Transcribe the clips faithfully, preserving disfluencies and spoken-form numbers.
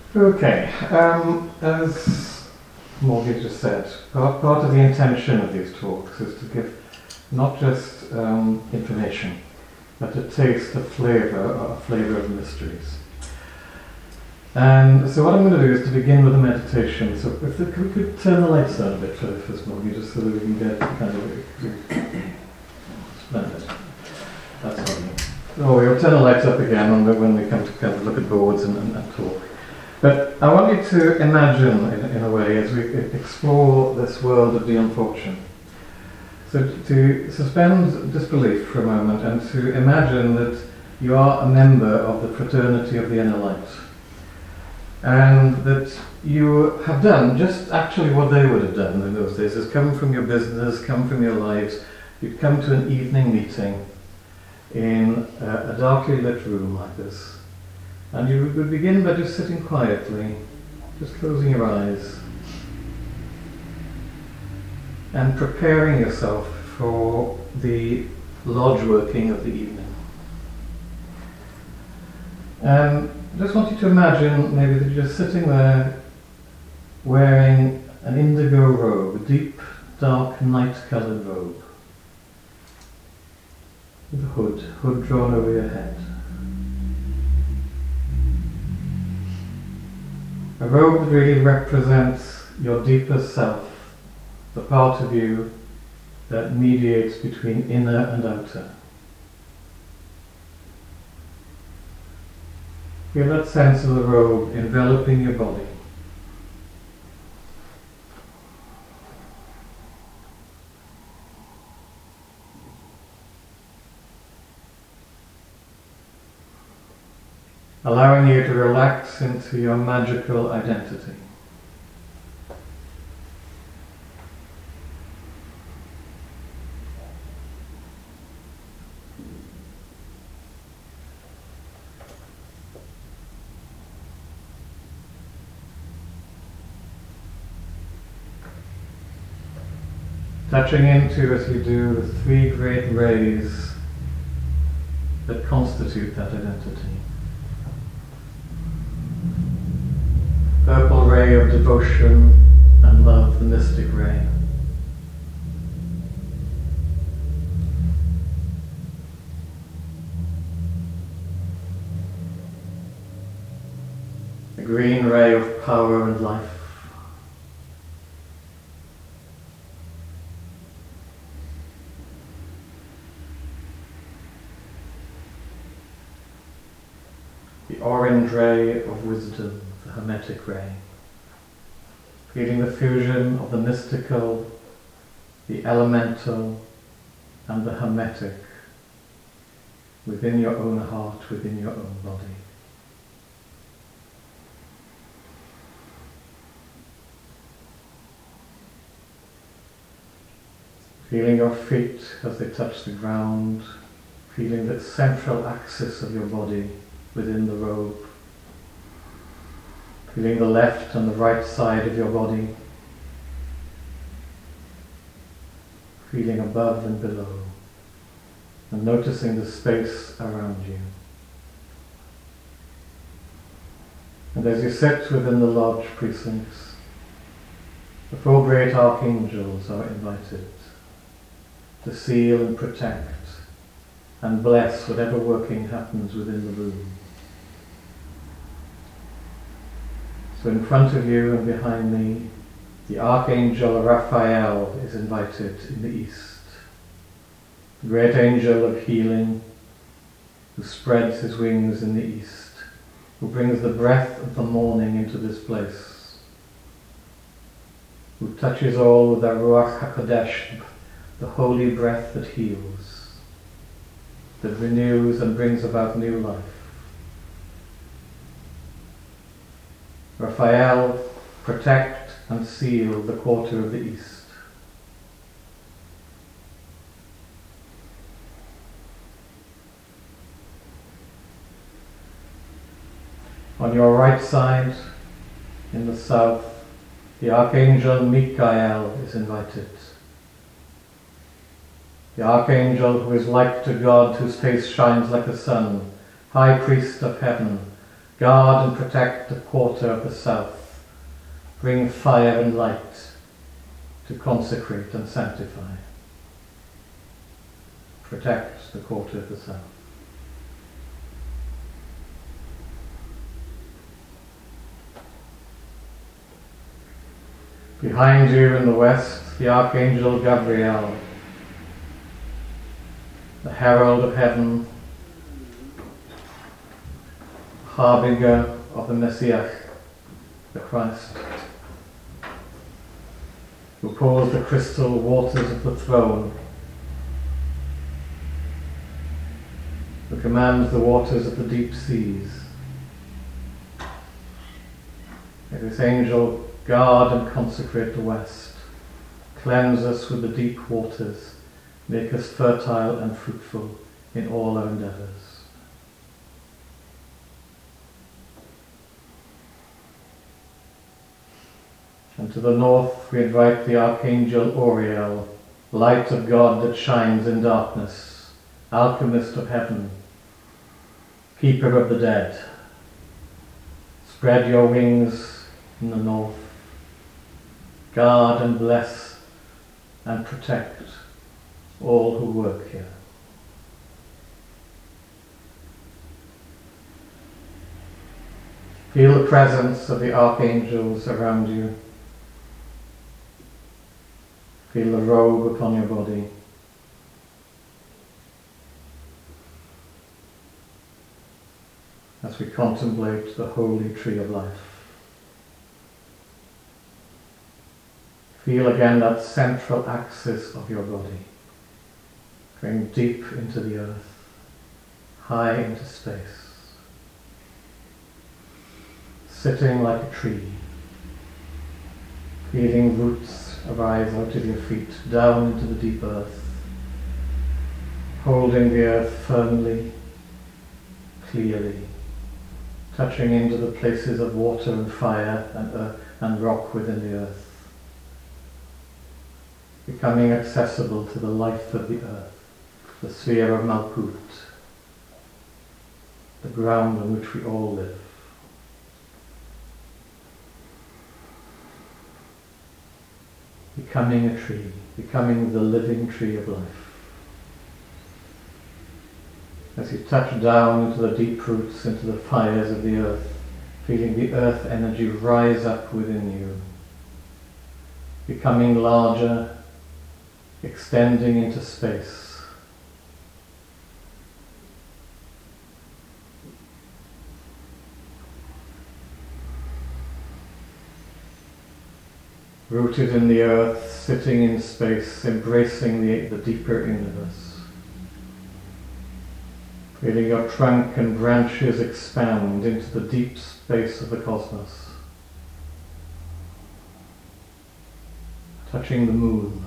Okay, um, as Morgan just said, part, part of the intention of these talks is to give not just um, information, but a taste, a flavour, a flavour of mysteries. And so what I'm going to do is to begin with a meditation. So if the, we could turn the lights down a bit for the first moment, just so that we can get kind of splendid. That's funny. Oh, we'll turn the lights up again when we, when we come to kind of look at boards and, and, and talk. But I want you to imagine, in, in a way, as we explore this world of the unfortunate. So to suspend disbelief for a moment and to imagine that you are a member of the fraternity of the inner light. And that you have done just actually what they would have done in those days, is come from your business, come from your lives. You'd come to an evening meeting in a, a darkly lit room like this. And you would begin by just sitting quietly, just closing your eyes, and preparing yourself for the lodge working of the evening. And I just want you to imagine maybe that you're just sitting there wearing an indigo robe, a deep, dark, night-coloured robe, with a hood, hood drawn over your head. A robe that really represents your deepest self, the part of you that mediates between inner and outer. Feel that sense of the robe enveloping your body. Allowing you to relax into your magical identity. Touching into, as you do, the three great rays that constitute that identity. Purple ray of devotion and love, the mystic ray. The green ray of power and life. The orange ray of wisdom, the hermetic ray. Feeling the fusion of the mystical, the elemental, and the hermetic within your own heart, within your own body. Feeling your feet as they touch the ground, feeling the central axis of your body within the robe, feeling the left and the right side of your body, feeling above and below, and noticing the space around you. And as you sit within the lodge precincts, the four great archangels are invited to seal and protect and bless whatever working happens within the room. So in front of you and behind me, the Archangel Raphael is invited in the east. The great angel of healing, who spreads his wings in the east, who brings the breath of the morning into this place, who touches all with the Ruach HaKodesh, the holy breath that heals, that renews and brings about new life. Raphael, protect and seal the quarter of the east. On your right side, in the south, the Archangel Michael is invited. The Archangel who is like to God, whose face shines like the sun, High Priest of Heaven, Guard and protect the quarter of the south. Bring fire and light to consecrate and sanctify. Protect the quarter of the south. Behind you in the west, the Archangel Gabriel, the herald of heaven, harbinger of the Messiah, the Christ, who pours the crystal waters of the throne, who commands the waters of the deep seas. May this angel guard and consecrate the west, cleanse us with the deep waters, make us fertile and fruitful in all our endeavours. And to the north we invite the Archangel Uriel, light of God that shines in darkness, alchemist of heaven, keeper of the dead. Spread your wings in the north, guard and bless and protect all who work here. Feel the presence of the archangels around you. Feel the robe upon your body. As we contemplate the holy tree of life. Feel again that central axis of your body, going deep into the earth, high into space, sitting like a tree, feeling roots arise out of your feet, down into the deep earth, holding the earth firmly, clearly, touching into the places of water and fire and, earth and rock within the earth, becoming accessible to the life of the earth, the sphere of Malkut, the ground on which we all live. Becoming a tree, becoming the living tree of life. As you touch down into the deep roots, into the fires of the earth, feeling the earth energy rise up within you, becoming larger, extending into space. Rooted in the earth, sitting in space, embracing the, the deeper universe. Feeling your trunk and branches expand into the deep space of the cosmos. Touching the moon.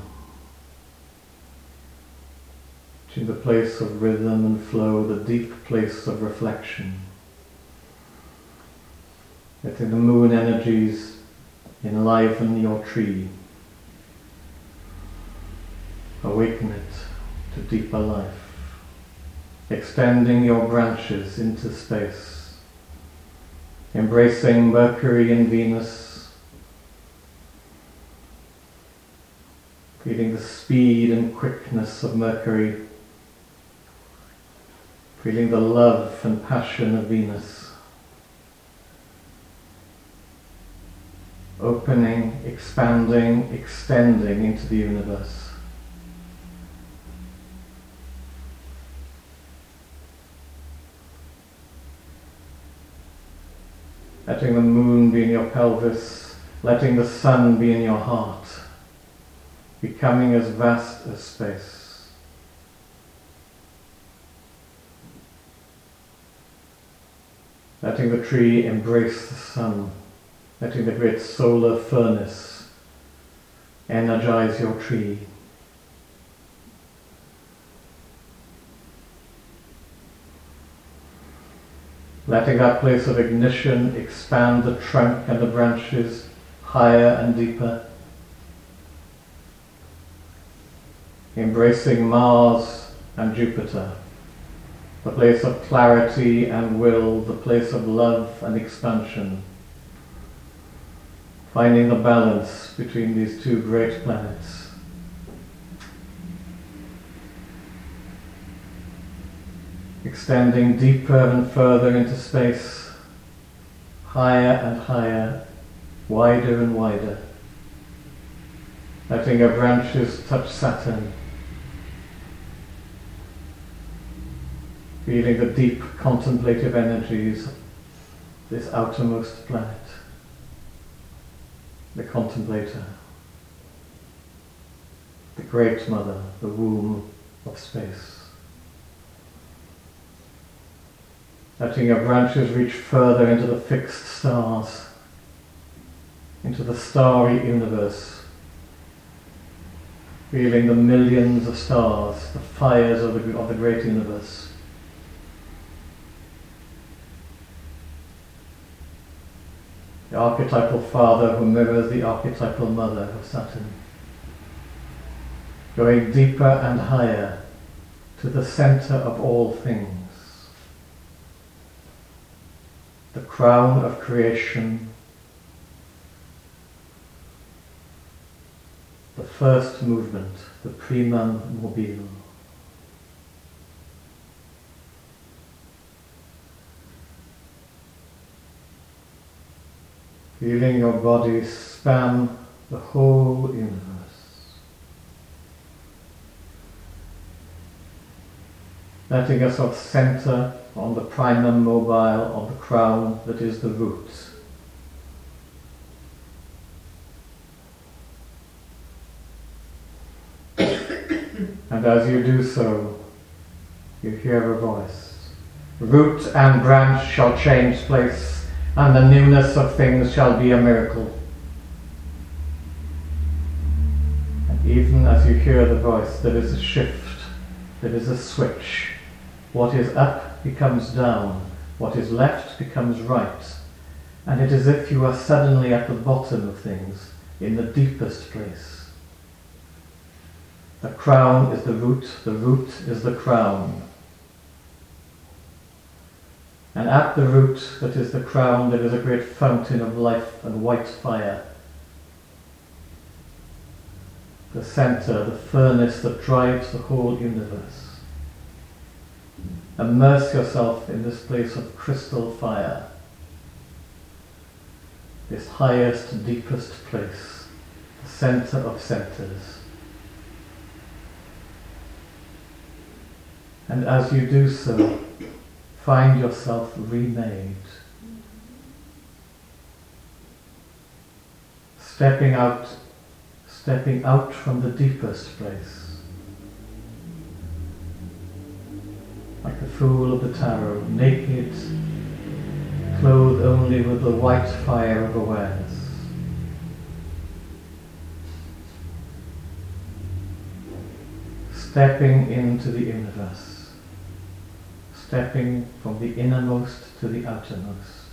Touching the place of rhythm and flow, the deep place of reflection. Letting the moon energies enliven your tree. Awaken it to deeper life. Extending your branches into space. Embracing Mercury and Venus. Feeling the speed and quickness of Mercury. Feeling the love and passion of Venus. Opening, expanding, extending into the universe. Letting the moon be in your pelvis, letting the sun be in your heart, becoming as vast as space. Letting the tree embrace the sun, letting the great solar furnace energize your tree. Letting that place of ignition expand the trunk and the branches higher and deeper. Embracing Mars and Jupiter. the place of clarity and will, the place of love and expansion, finding the balance between these two great planets. Extending deeper and further into space, higher and higher, wider and wider, letting our branches touch Saturn, feeling the deep contemplative energies of this outermost planet, the contemplator, the Great Mother, the womb of space. Letting your branches reach further into the fixed stars, into the starry universe, feeling the millions of stars, the fires of the, of the great universe. The archetypal father who mirrors the archetypal mother of Saturn. Going deeper and higher to the center of all things. The crown of creation, the first movement, the primum mobile. Feeling your body span the whole universe. Letting yourself center on the primum mobile of the crown that is the root. And as you do so, you hear a voice. Root and branch shall change place, and the newness of things shall be a miracle. And even as you hear the voice, there is a shift, there is a switch. What is up becomes down, what is left becomes right, and it is as if you are suddenly at the bottom of things, in the deepest place. The crown is the root, the root is the crown. And at the root that is the crown there is a great fountain of life and white fire. The center, the furnace that drives the whole universe. Immerse yourself in this place of crystal fire, this highest, deepest place, the center of centers. And as you do so, find yourself remade, stepping out, stepping out from the deepest place. Like the fool of the tarot, naked, clothed only with the white fire of awareness. Stepping into the universe, stepping from the innermost to the outermost.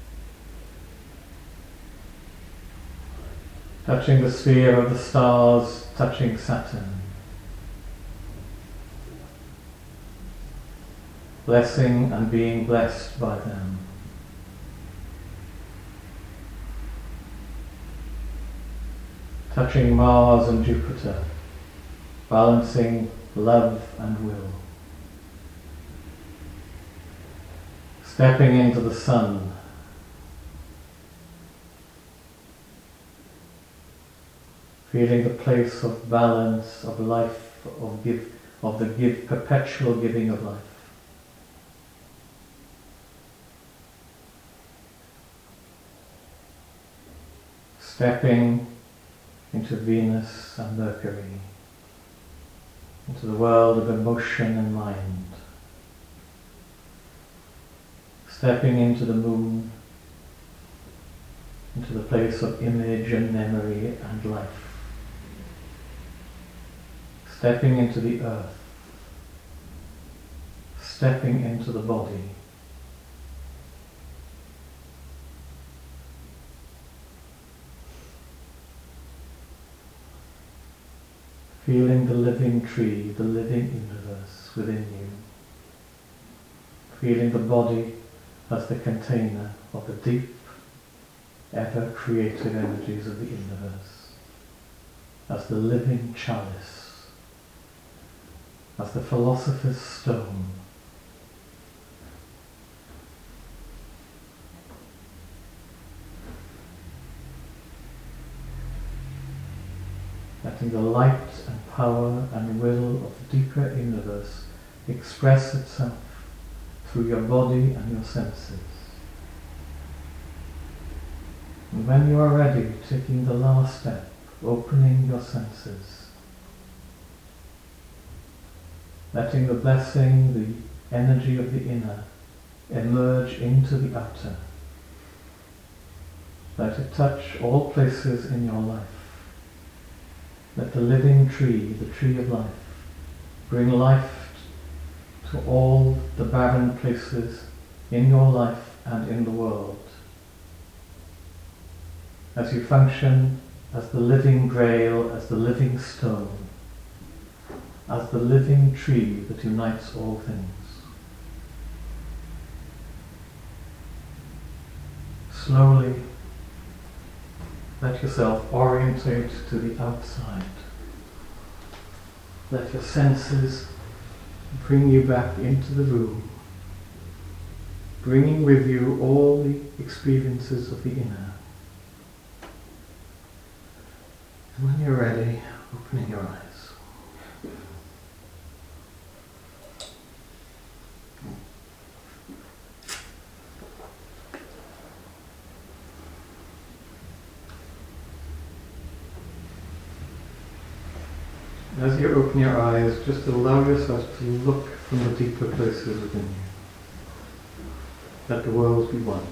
Touching the sphere of the stars, touching Saturn. Blessing and being blessed by them. Touching Mars and Jupiter, balancing love and will. Stepping into the sun, feeling the place of balance, of life, of give, of the give, perpetual giving of life. Stepping into Venus and Mercury, into the world of emotion and mind. Stepping into the moon, into the place of image and memory and life. Stepping into the earth, stepping into the body. Feeling the living tree, the living universe within you. feeling the body as the container of the deep, ever-creative energies of the universe, as the living chalice, as the philosopher's stone, letting the light and power and will of the deeper universe express itself through your body and your senses. And when you are ready, taking the last step, opening your senses, letting the blessing, the energy of the inner, emerge into the outer. Let it touch all places in your life. Let the living tree, the tree of life, bring life to all the barren places in your life and in the world. As you function as the living grail, as the living stone, as the living tree that unites all things. Slowly let yourself orientate to the outside. Let your senses bring you back into the room, bringing with you all the experiences of the inner. And when you're ready, opening your eyes. As you open your eyes, just allow yourself to look from the deeper places within you. Let the world be one.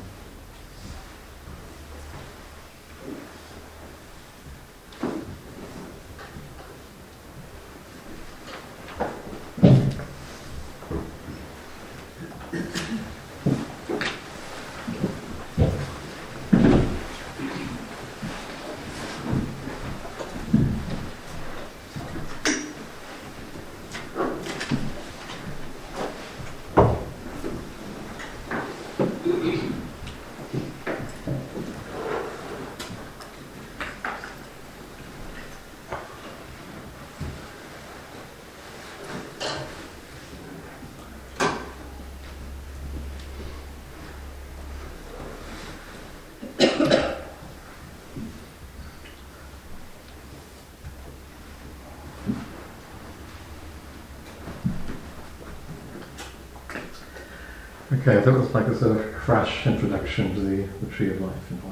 Okay, that was like a sort of crash introduction to the, the Tree of Life in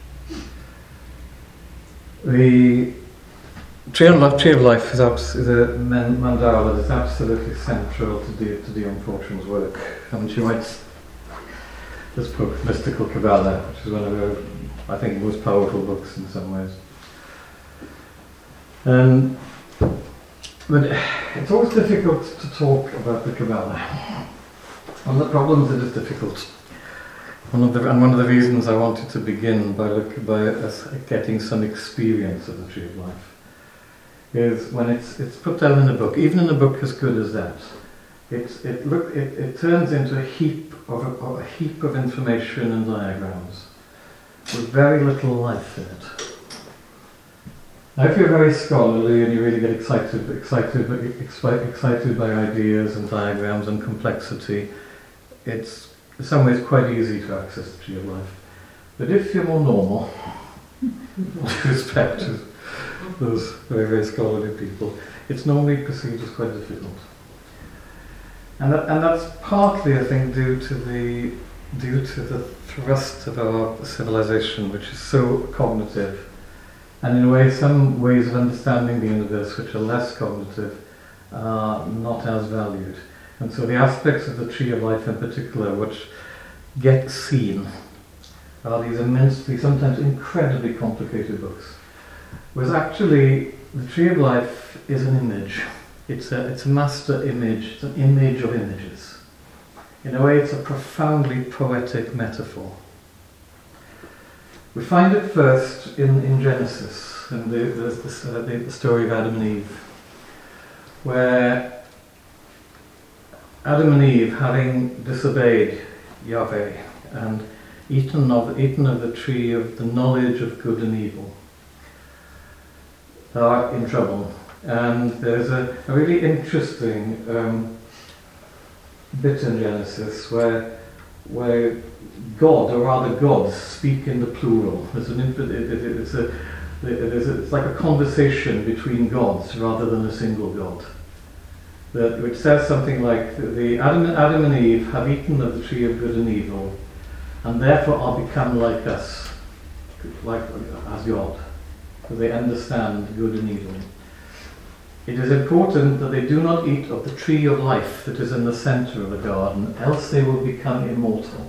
a way. The Tree of Life, Tree of Life is, abs- is a man- mandala that's absolutely central to, De- to Dion Fortune's work. And she writes this book, Mystical Kabbalah, which is one of her, I think, most powerful books in some ways. Um, but it's always difficult to talk about the Kabbalah. One of the problems it is difficult. One of the and one of the reasons I wanted to begin by look by us getting some experience of the Tree of Life is when it's it's put down in a book, even in a book as good as that. It's it look it, it turns into a heap of a, of a heap of information and diagrams with very little life in it. Now, if you're very scholarly and you really get excited excited excited excited by ideas and diagrams and complexity, it's in some ways quite easy to access the Tree of Life. But if you're more normal, with respect to those very, very scholarly people, it's normally perceived as quite difficult. And that, and that's partly, I think, due to the due to the thrust of our civilization, which is so cognitive, and in a way, some ways of understanding the universe which are less cognitive are not as valued. And so the aspects of the Tree of Life in particular which get seen are these immensely, sometimes incredibly complicated books. Whereas actually the Tree of Life is an image. It's a, it's a master image, it's an image of images. In a way it's a profoundly poetic metaphor. We find it first in, in Genesis, and the, there's this, uh, the, the story of Adam and Eve, where Adam and Eve, having disobeyed Yahweh and eaten of, eaten of the tree of the knowledge of good and evil, are in trouble. And there's a, a really interesting um, bit in Genesis where where God, or rather gods, speak in the plural. There's an it, it, it, it's a there's a, it's like a conversation between gods rather than a single god. That which says something like the Adam, Adam and Eve have eaten of the tree of good and evil, and therefore are become like us, like as God. So they understand good and evil. It is important that they do not eat of the tree of life that is in the center of the garden, else they will become immortal.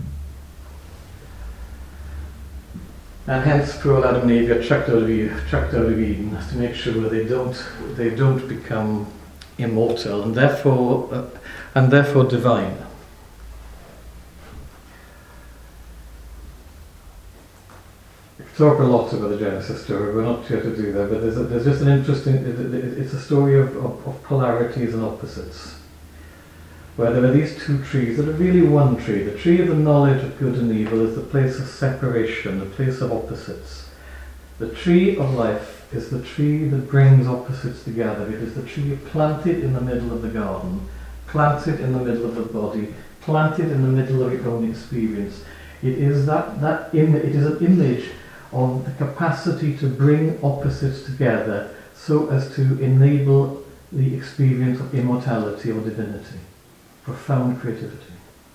And hence poor Adam and Eve are chucked out of Eden, chucked out of Eden to make sure they don't they don't become immortal and therefore uh, and therefore divine. Talk a lot about the Genesis story, we're not here to do that, but there's, a, there's just an interesting, it, it, it's a story of, of, of polarities and opposites, where there are these two trees that are really one tree. The tree of the knowledge of good and evil is the place of separation, the place of opposites. The tree of life is the tree that brings opposites together. It is the tree planted in the middle of the garden, planted in the middle of the body, planted in the middle of your own experience. It is that, that Im- it is an image of the capacity to bring opposites together so as to enable the experience of immortality or divinity, profound creativity.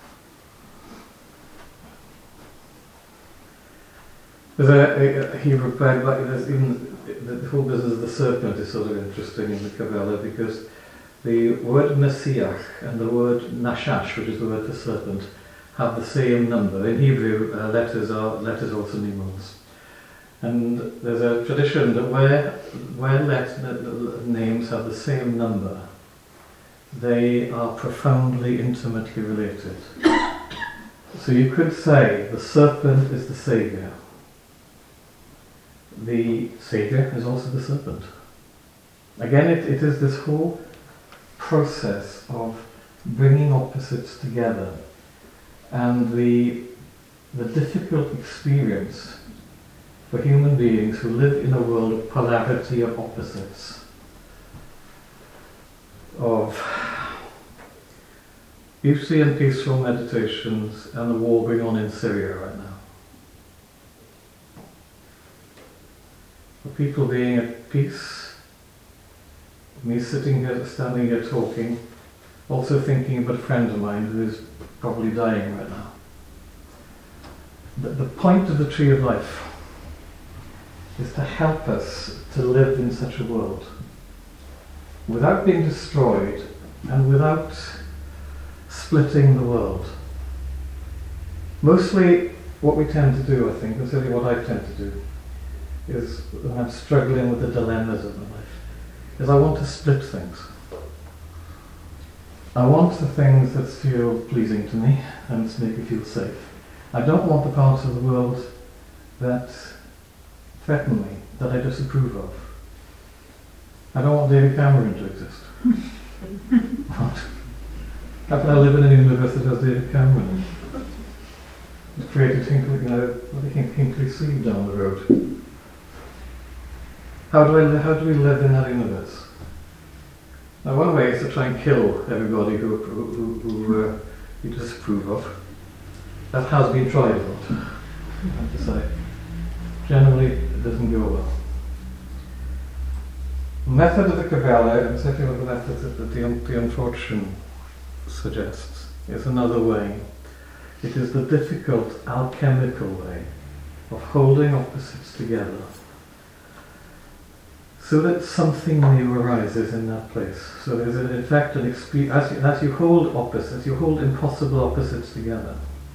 There's a, a, a Hebrew poet, but there's even the, the whole business of the serpent is sort of interesting in the Kabbalah, because the word Messiah and the word Nashash, which is the word for serpent, have the same number. In Hebrew, uh, letters are letters also numerals. And there's a tradition that where where let, names have the same number, they are profoundly, intimately related. So you could say the serpent is the saviour. The saviour is also the serpent. Again, it, it is this whole process of bringing opposites together, and the the difficult experience for human beings who live in a world of polarity of opposites, of beauty and peaceful meditations and the war going on in Syria right now. For people being at peace, me sitting here, standing here talking, also thinking about a friend of mine who is probably dying right now. The, the point of the Tree of Life is to help us to live in such a world without being destroyed and without splitting the world. Mostly what we tend to do, I think, and certainly what I tend to do, is when I'm struggling with the dilemmas of my life, is I want to split things. I want the things that feel pleasing to me and make me feel safe. I don't want the parts of the world that threaten me, that I disapprove of. I don't want David Cameron to exist. What? How can I live in a universe that has David Cameron? He's created Hinkley, you know, what do you think, Hinkley Seed down the road. How do I li- how do we live in that universe? Now, one way is to try and kill everybody who who, who uh, you disapprove of. That has been tried a lot, I have to say. Generally, it doesn't go well. The method of the Kabbalah, and certainly the method that the, the unfortunate suggests, is another way. It is the difficult alchemical way of holding opposites together so that something new arises in that place. So there's an, in fact an experience, as you, as you hold opposites, you hold impossible opposites together.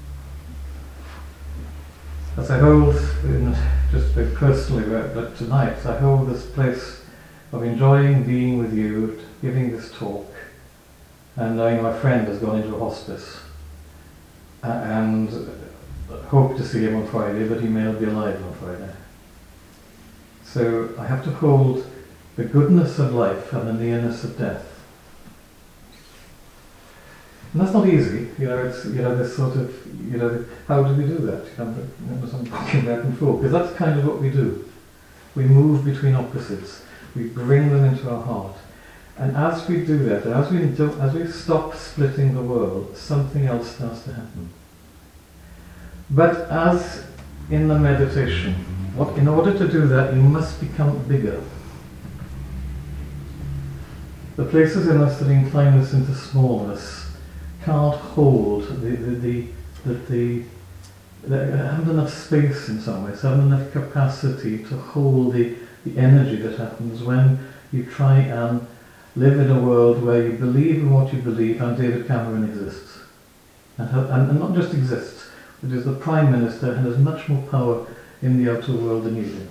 As I hold, in, just personally, but tonight, I hold this place of enjoying being with you, giving this talk, and knowing my friend has gone into a hospice, uh, and hope to see him on Friday, but he may not be alive on Friday. So I have to hold the goodness of life and the nearness of death. And that's not easy, you know, it's, you know, this sort of, you know, how do we do that? You know, you know, I'm talking back and forth, because that's kind of what we do. We move between opposites. We bring them into our heart. And as we do that, as we, do, as we stop splitting the world, something else starts to happen. But as in the meditation, what, in order to do that, you must become bigger. The places in us that incline us into smallness can't hold the, the, the, the, the, they haven't enough space in some ways, haven't enough capacity to hold the, the energy that happens when you try and live in a world where you believe in what you believe and David Cameron exists. And, have, and, and not just exists, but is the Prime Minister and has much more power in the outer world than you do.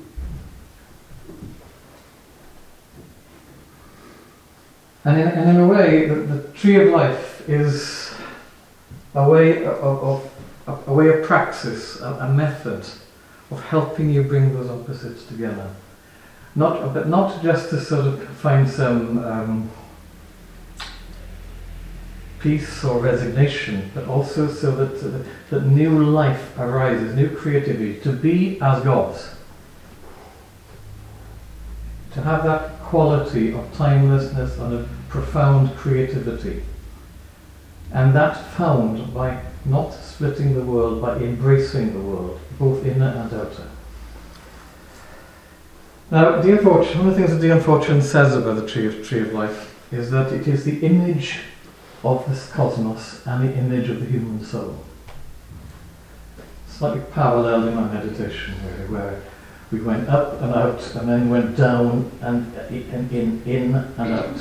And in, and in a way, the, the tree of life is a way of, of, of a way of praxis, a, a method of helping you bring those opposites together. Not, but not just to sort of find some um, peace or resignation, but also so that, uh, that new life arises, new creativity, to be as gods. To have that quality of timelessness and of profound creativity. And that's found by not splitting the world, by embracing the world, both inner and outer. Now, Dean Fortune, one of the things that Dean Fortune says about the tree of, tree of life is that it is the image of this cosmos and the image of the human soul. Slightly parallel in my meditation, really, where we went up and out and then went down and in, in, in and out.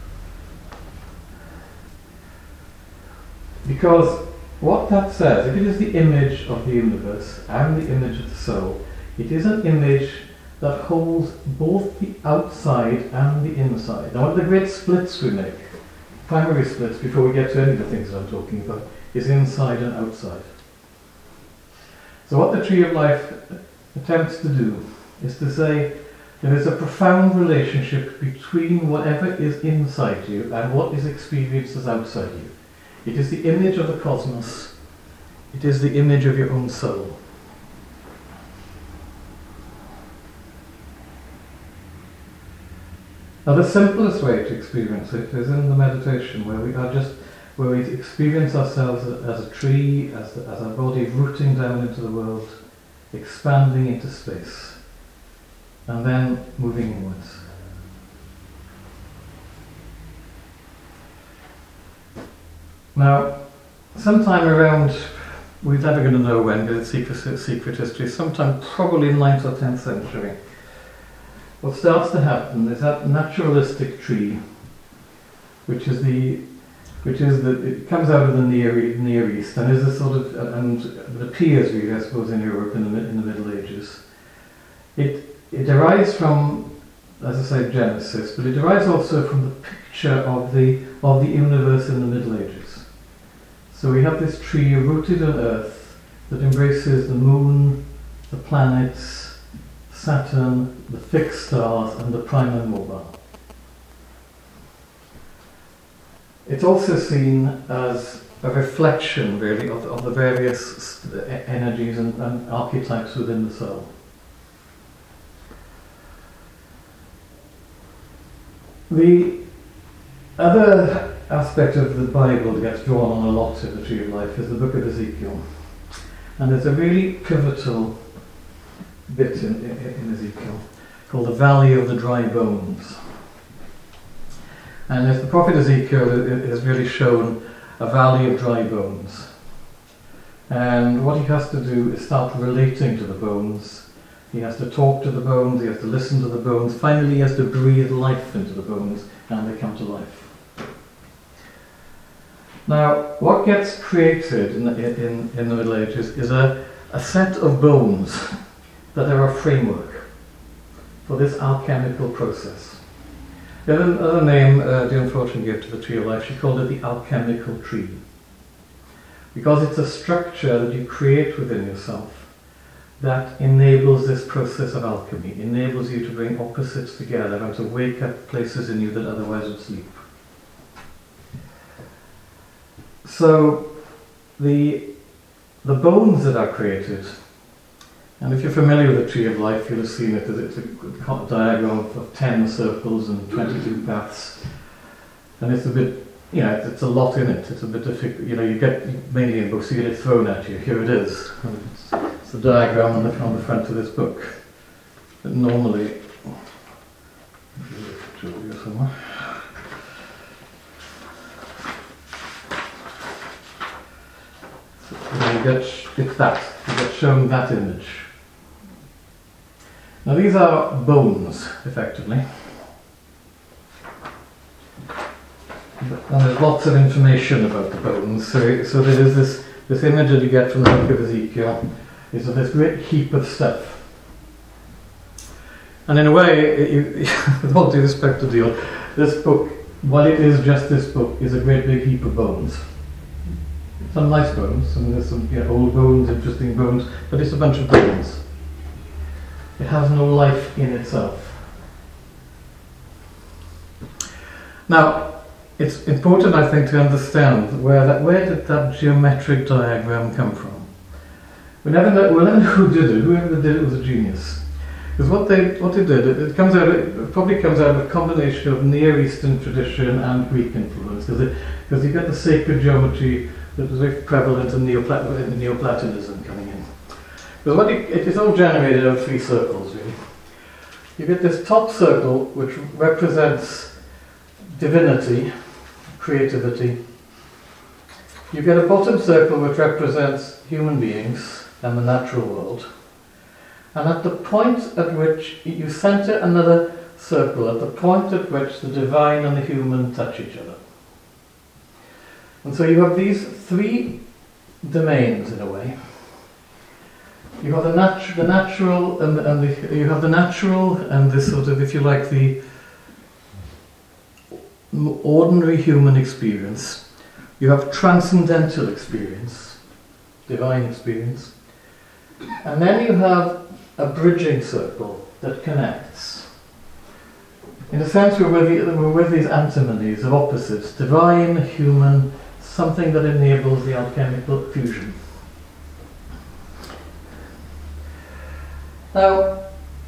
Because what that says, if it is the image of the universe and the image of the soul, it is an image that holds both the outside and the inside. Now, one of the great splits we make, primary splits, before we get to any of the things that I'm talking about, is inside and outside. So what the Tree of Life attempts to do is to say there is a profound relationship between whatever is inside you and what is experienced as outside you. It is the image of the cosmos. It is the image of your own soul. Now, the simplest way to experience it is in the meditation, where we are just, where we experience ourselves as a tree, as, the, as our body rooting down into the world, expanding into space, and then moving inwards. Now, sometime around, we're never going to know when, because it's secret, secret history, sometime probably in ninth or tenth century, what starts to happen is that naturalistic tree, which is the, which is the, it comes out of the Near, Near East and is a sort of, and it appears really, I suppose, in Europe in the, in the Middle Ages. It, it derives from, as I say, Genesis, but it derives also from the picture of the, of the universe in the Middle Ages. So we have this tree rooted in earth that embraces the moon, the planets, Saturn, the fixed stars, and the prime and mobile. It's also seen as a reflection, really, of, of the various energies and, and archetypes within the soul. The other aspect of the Bible that gets drawn on a lot in the Tree of Life is the book of Ezekiel. And there's a really pivotal bit in, in, in Ezekiel called the Valley of the Dry Bones. And as the prophet Ezekiel is really shown a valley of dry bones. And what he has to do is start relating to the bones. He has to talk to the bones, he has to listen to the bones, finally he has to breathe life into the bones and they come to life. Now, what gets created in, in, in the Middle Ages is a, a set of bones that are a framework for this alchemical process. The other, other name uh, Dion Fortune gave to the Tree of Life, she called it the alchemical tree. Because it's a structure that you create within yourself that enables this process of alchemy, enables you to bring opposites together and to wake up places in you that otherwise would sleep. so the the bones that are created, and if you're familiar with the Tree of Life, you'll have seen it. It's a diagram of ten circles and twenty-two paths, and it's a bit, you know, it's a lot in it. It's a bit difficult. You know, you get mainly in books, you get it thrown at you. Here it is. It's, it's the diagram on the, on the front of this book. But normally, somewhere. So you get it's that you get shown that image. Now these are bones, effectively. And there's lots of information about the bones. So, so there is this, this image that you get from the book of Ezekiel, is of this great heap of stuff. And in a way, you, with all due respect to Deal, this book, while it is just this book, is a great big heap of bones. Some nice bones, and there's some, you know, old bones, interesting bones, but it's a bunch of bones. It has no life in itself. Now, it's important, I think, to understand where that where did that geometric diagram come from. We never know, we'll never know who did it. Whoever did it was a genius. Because what they what they did, it, it comes out. It probably comes out of a combination of Near Eastern tradition and Greek influence. Because because you get the sacred geometry that was very prevalent in, Neopla- in Neoplatonism coming in. Because what you, it is all generated out of three circles, really. You get this top circle, which represents divinity, creativity. You get a bottom circle, which represents human beings and the natural world. And at the point at which you center another circle, at the point at which the divine and the human touch each other. And so you have these three domains in a way. You have the, natu- the natural, and, the, and the, you have the natural, and this sort of, if you like, the ordinary human experience. You have transcendental experience, divine experience, and then you have a bridging circle that connects. In a sense, we're with, the, we're with these antinomies of opposites, divine, human, something that enables the alchemical fusion. Now,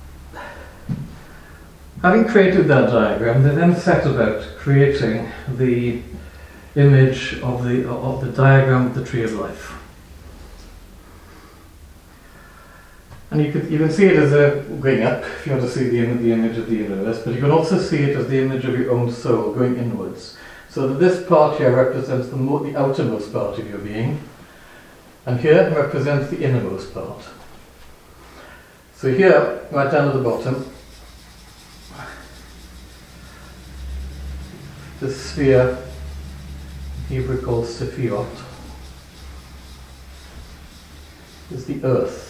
having created that diagram, they then set about creating the image of the of the diagram of the Tree of Life. And you can you can see it as a going up, if you want to see the, the image of the universe, but you can also see it as the image of your own soul going inwards. So that this part here represents the, mo- the outermost part of your being, and here represents the innermost part. So here, right down at the bottom, the sphere, Hebrew called Sephirot, is the earth.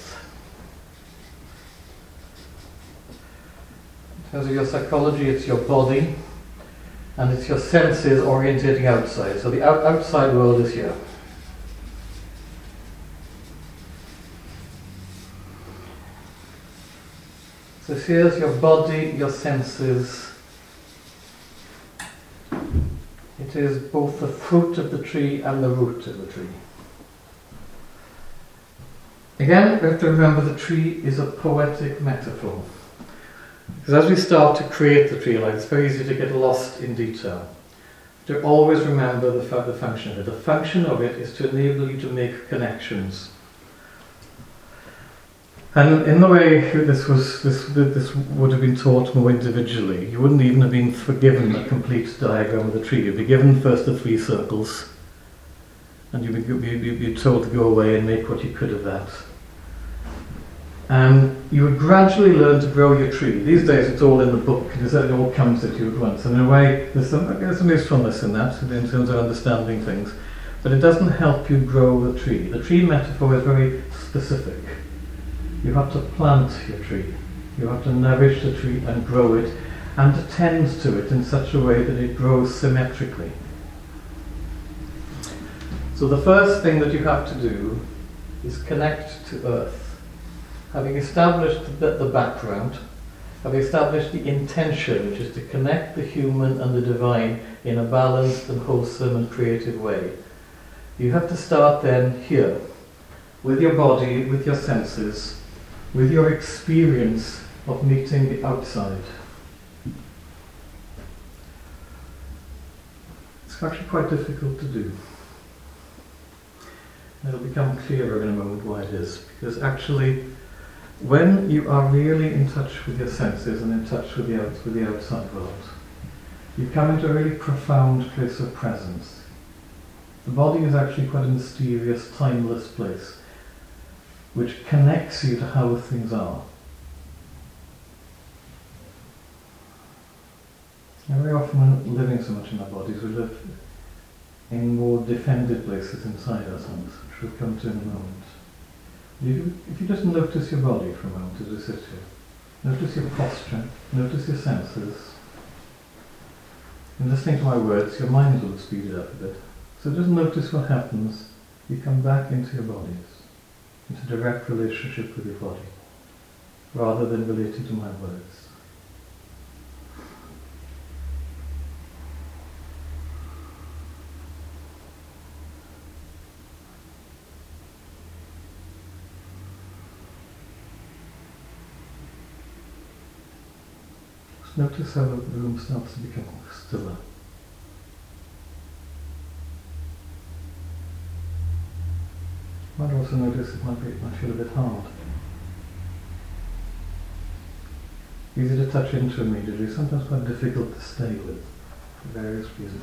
In terms of your psychology, it's your body, and it's your senses orientating outside. So the out- outside world is here. So here's your body, your senses. It is both the fruit of the tree and the root of the tree. Again, we have to remember the tree is a poetic metaphor. Because as we start to create the tree life, it's very easy to get lost in detail. To always remember the, fu- the function of it. The function of it is to enable you to make connections. And in the way this was, this this would have been taught more individually, you wouldn't even have been forgiven a complete diagram of the tree. You'd be given first the three circles, and you'd be, you'd be told to go away and make what you could of that. And you would gradually learn to grow your tree. These days it's all in the book, it all comes at you at once. And in a way, there's some, there's some usefulness in that, in terms of understanding things. But it doesn't help you grow the tree. The tree metaphor is very specific. You have to plant your tree. You have to nourish the tree and grow it, and attend to it in such a way that it grows symmetrically. So the first thing that you have to do is connect to earth. Having established the, the background, having established the intention, which is to connect the human and the divine in a balanced and wholesome and creative way, You have to start then here, with your body, with your senses, with your experience of meeting the outside. It's actually quite difficult to do. It'll become clearer in a moment why it is, because actually when you are really in touch with your senses and in touch with the, out, with the outside world, you come into a really profound place of presence. The body is actually quite a mysterious, timeless place, which connects you to how things are. And very often when living so much in our bodies, we live in more defended places inside ourselves, which we'll come to in a moment. If you, if you just notice your body for a moment as we sit here, notice your posture, notice your senses, and listening to my words, your mind will speed it up a bit. So just notice what happens. You come back into your bodies, into direct relationship with your body, rather than related to my words. Just notice how the room starts to become stiller. You might also notice it might, be, it might feel a bit hard. Easy to touch into immediately, sometimes quite difficult to stay with, for various reasons.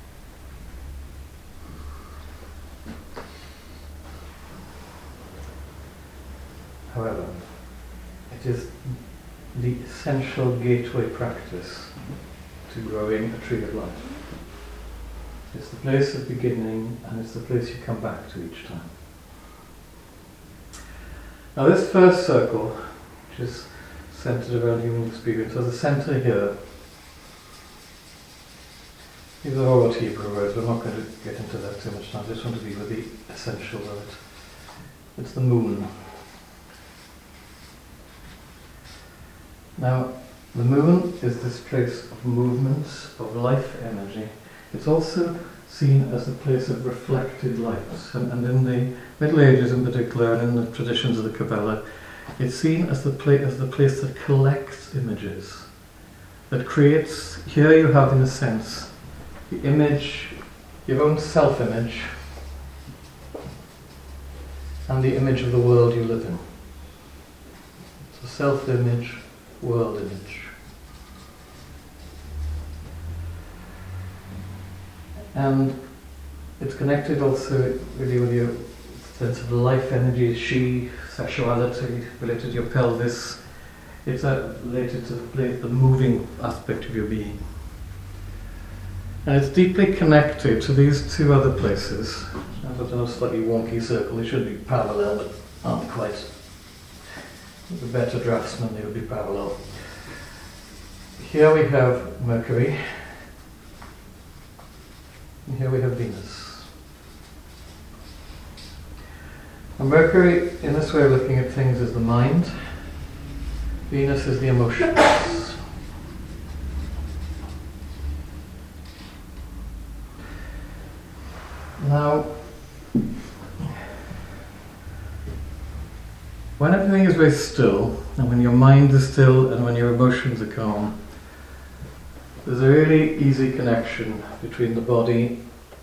However, it is the essential gateway practice to growing a tree of life. It's the place of beginning, and it's the place you come back to each time. Now this first circle, which is centered around human experience, has a center here. These are all Hebrew words, we're not going to get into that too much time. I just want to be with the essential word. It's the moon. Now, the moon is this place of movements, of life energy. It's also seen as a place of reflected light, and, and in the Middle Ages in particular, and in the traditions of the Kabbalah, it's seen as the, pla- as the place that collects images, that creates, here you have in a sense, the image, your own self-image, and the image of the world you live in. So self-image, world image. And it's connected also really with your sense of life energy, she, sexuality, related to your pelvis. It's uh, related to the, the moving aspect of your being. And it's deeply connected to these two other places. I don't know, slightly wonky circle, they should be parallel, but aren't quite. The better draftsman, they would be parallel. Here we have Mercury. And here we have Venus. And Mercury, in this way of looking at things, is the mind. Venus is the emotions. Now, when everything is very still, and when your mind is still, and when your emotions are calm, there's a really easy connection between the body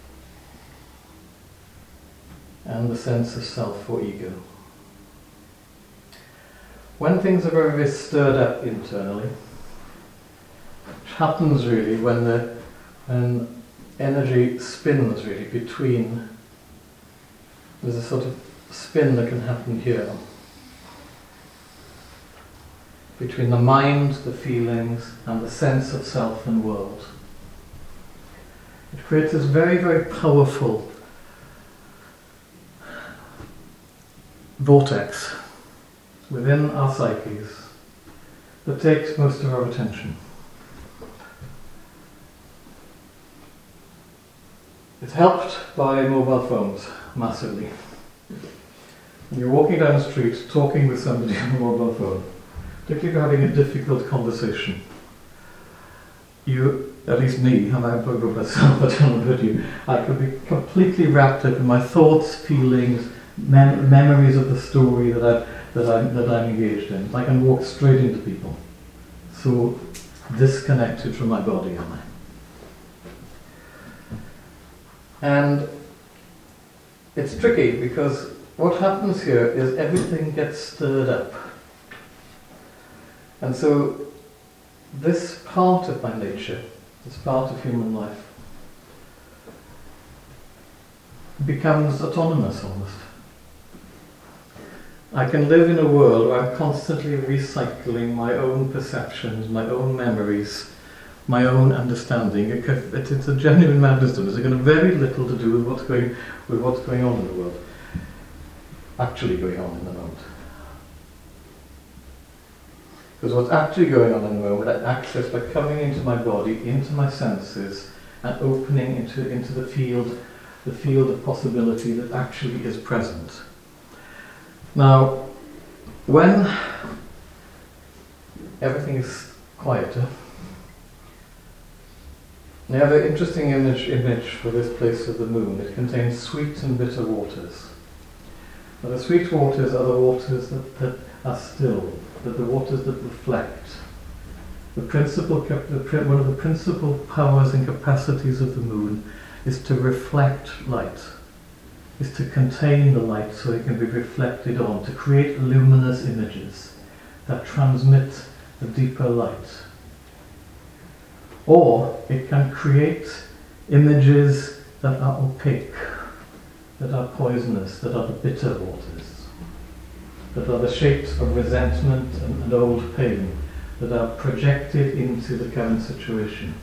and the sense of self or ego. When things are very, very stirred up internally, which happens really when the when energy spins really between, there's a sort of spin that can happen here, between the mind, the feelings, and the sense of self and world. It creates this very, very powerful vortex within our psyches that takes most of our attention. It's helped by mobile phones massively. When you're walking down the street talking with somebody on a mobile phone, particularly if you're having a difficult conversation, you at least me, and I talk about myself, I don't know about you, I could be completely wrapped up in my thoughts, feelings, mem- memories of the story that, I, that, I, that I'm engaged in. I can walk straight into people. So disconnected from my body am I. And it's tricky because what happens here is everything gets stirred up. And so this part of my nature, this part of human life, becomes autonomous almost. I can live in a world where I'm constantly recycling my own perceptions, my own memories, my own understanding. It's a genuine madness. It's got very little to do with what's going with what's going on in the world, actually going on in the moment. Because what's actually going on in the moment, I access by coming into my body, into my senses, and opening into into the field, the field of possibility that actually is present. Now, when everything is quieter, I have an interesting image, image for this place of the moon. It contains sweet and bitter waters. Now, the sweet waters are the waters that, that are still, that the waters that reflect. The principal, one of the principal powers and capacities of the moon is to reflect light, is to contain the light so it can be reflected on, to create luminous images that transmit the deeper light. Or it can create images that are opaque, that are poisonous, that are the bitter waters, that are the shapes of resentment and, and old pain, that are projected into the current situation.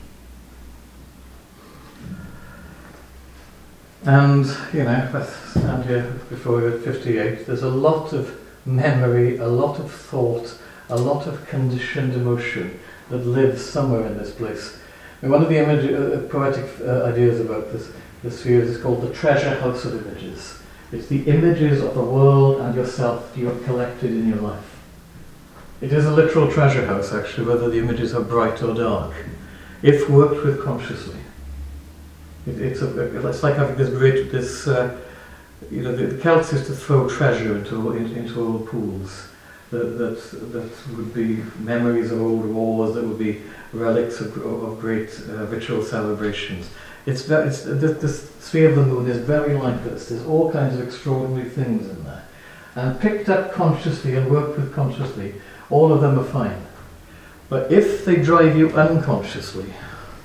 And, you know, if I stand here before you at fifty-eight, there's a lot of memory, a lot of thought, a lot of conditioned emotion that lives somewhere in this place. And one of the image, uh, poetic uh, ideas about this, this sphere is called the treasure house of images. It's the images of the world and yourself you have collected in your life. It is a literal treasure house, actually, whether the images are bright or dark, if worked with consciously. It, it's, a, it's like having this great, this, uh, you know, the, the Celts used to throw treasure into, into, into old pools. That, that, that would be memories of old wars, that would be relics of, of great uh, ritual celebrations. It's, very, it's this, this sphere of the moon is very like this. There's all kinds of extraordinary things in there. And picked up consciously and worked with consciously, all of them are fine. But if they drive you unconsciously,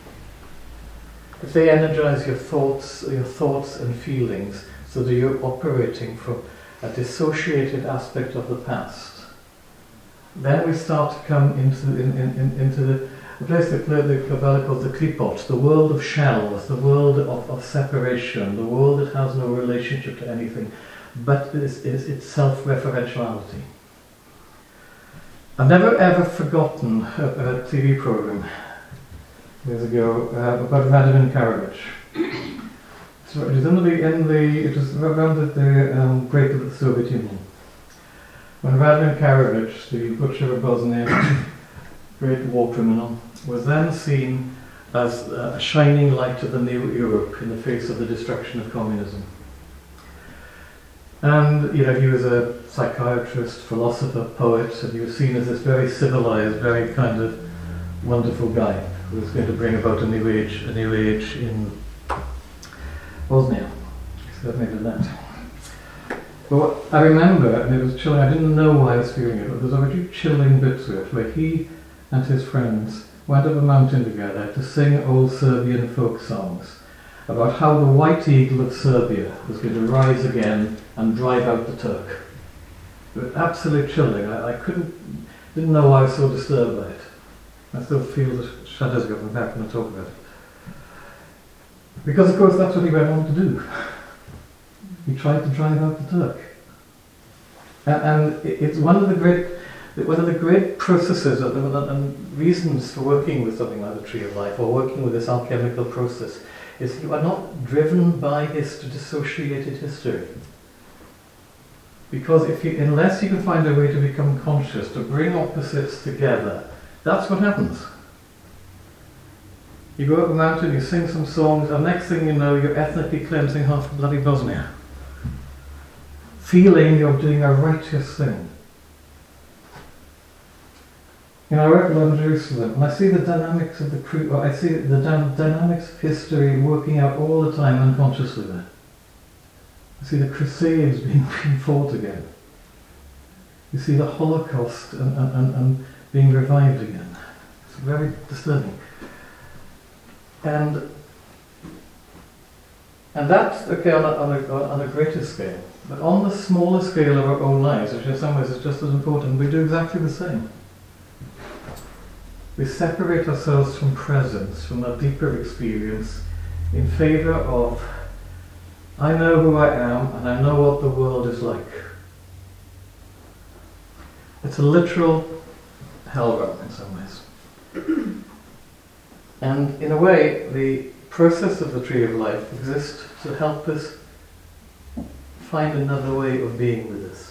if they energize your thoughts, your thoughts and feelings so that you're operating from a dissociated aspect of the past, then we start to come into in, in, into the, the place that the Kabbalah calls the klipot, the world of shells, the world of, of separation, the world that has no relationship to anything, but is, is its self-referentiality. I've never ever forgotten a, a T V program years ago uh, about Radovan Karadzic. So it was in the, in the it was around the, the um, break of the Soviet Union. When Radovan Karadzic, the butcher of Bosnia, great war criminal, was then seen as a shining light of the new Europe in the face of the destruction of communism. And, you know, he was a psychiatrist, philosopher, poet, and he was seen as this very civilized, very kind of wonderful guy who was going to bring about a new age, a new age in Bosnia. He certainly did that. But what I remember, and it was chilling, I didn't know why I was feeling it, but there was a very chilling bit to it, where he and his friends went up a mountain together to sing old Serbian folk songs about how the white eagle of Serbia was going to rise again and drive out the Turk. It was absolutely chilling. I, I couldn't, didn't know why I was so disturbed by it. I still feel the shadows go from back when I talk about it. Because of course that's what he went on to do. He tried to drive out the Turk. And, and it's one of the great one of the great processes and reasons for working with something like the Tree of Life or working with this alchemical process is you are not driven by his dissociated history. Because if you, unless you can find a way to become conscious, to bring opposites together, that's what happens. You go up a mountain, you sing some songs, and next thing you know, you're ethnically cleansing half of bloody Bosnia. Feeling you're doing a righteous thing. You know, I work a lot in Jerusalem, and I see the dynamics of the cru- or I see the dy- dynamics of history working out all the time unconsciously there. I see the Crusades being, being fought again. You see the Holocaust and, and, and, and being revived again. It's very disturbing. And and that's okay on a, on, a, on a greater scale. But on the smaller scale of our own lives, which in some ways is just as important, we do exactly the same. We separate ourselves from presence, from a deeper experience, in favour of, I know who I am and I know what the world is like. It's a literal hell realm in some ways. And in a way, the process of the Tree of Life exists to help us find another way of being with us.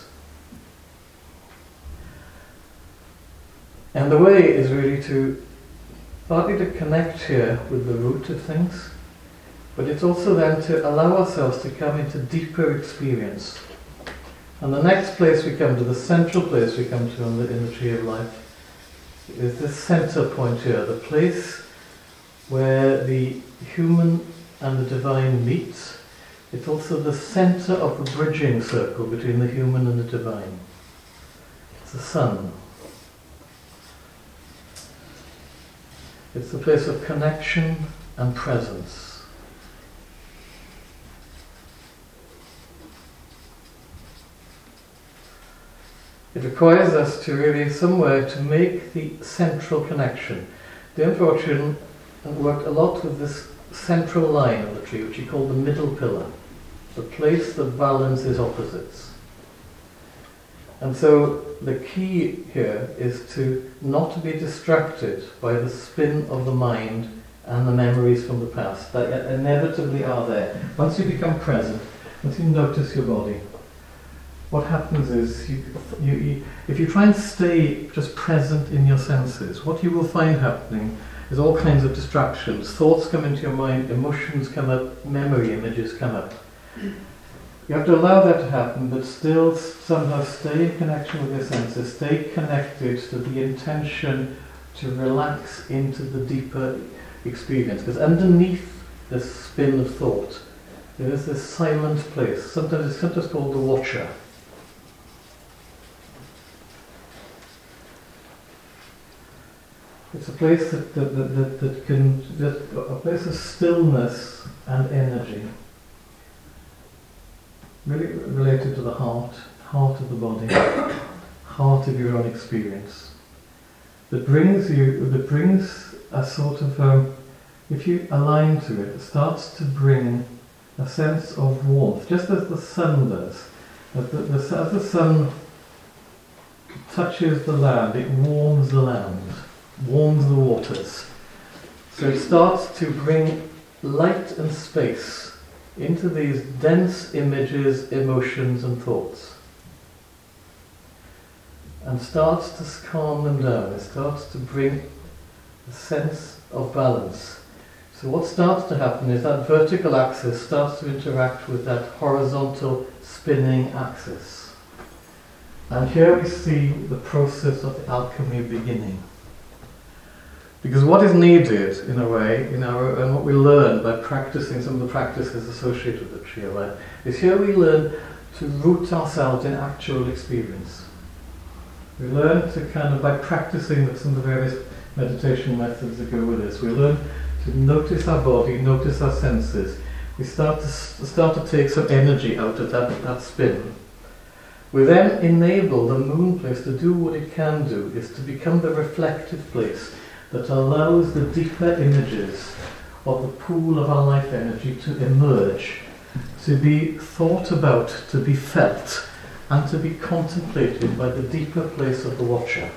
And the way is really to, partly to connect here with the root of things, but it's also then to allow ourselves to come into deeper experience. And the next place we come to, the central place we come to in the, in the Tree of Life, is this center point here, the place where the human and the divine meets. It's also the center of the bridging circle between the human and the divine. It's the sun. It's the place of connection and presence. It requires us to really somewhere to make the central connection. Dame Fortune worked a lot with this central line of the tree, which he called the middle pillar, the place that balances opposites. And so the key here is to not be distracted by the spin of the mind and the memories from the past that inevitably are there. Once you become present, once you notice your body, what happens is, you, you, you, if you try and stay just present in your senses, what you will find happening is all kinds of distractions. Thoughts come into your mind, emotions come up, memory images come up. You have to allow that to happen, but still somehow stay in connection with your senses, stay connected to the intention to relax into the deeper experience. Because underneath this spin of thought, there is this silent place. Sometimes it's sometimes called the watcher. It's a place that, that, that, that, that can, that, a place of stillness and energy. Really related to the heart, heart of the body, heart of your own experience. That brings you, that brings a sort of, um, if you align to it, it starts to bring a sense of warmth, just as the sun does. As the, the, as the sun touches the land, it warms the land, warms the waters. So it starts to bring light and space into these dense images, emotions and thoughts, and starts to calm them down. It starts to bring a sense of balance. So what starts to happen is that vertical axis starts to interact with that horizontal spinning axis. And here we see the process of the alchemy beginning. Because what is needed, in a way, in our, and what we learn by practicing some of the practices associated with the Tree of Life, is here we learn to root ourselves in actual experience. We learn to kind of, by practicing some of the various meditation methods that go with this, we learn to notice our body, notice our senses. We start to start to take some energy out of that, that spin. We then enable the moon place to do what it can do, is to become the reflective place that allows the deeper images of the pool of our life energy to emerge, to be thought about, to be felt, and to be contemplated by the deeper place of the watcher.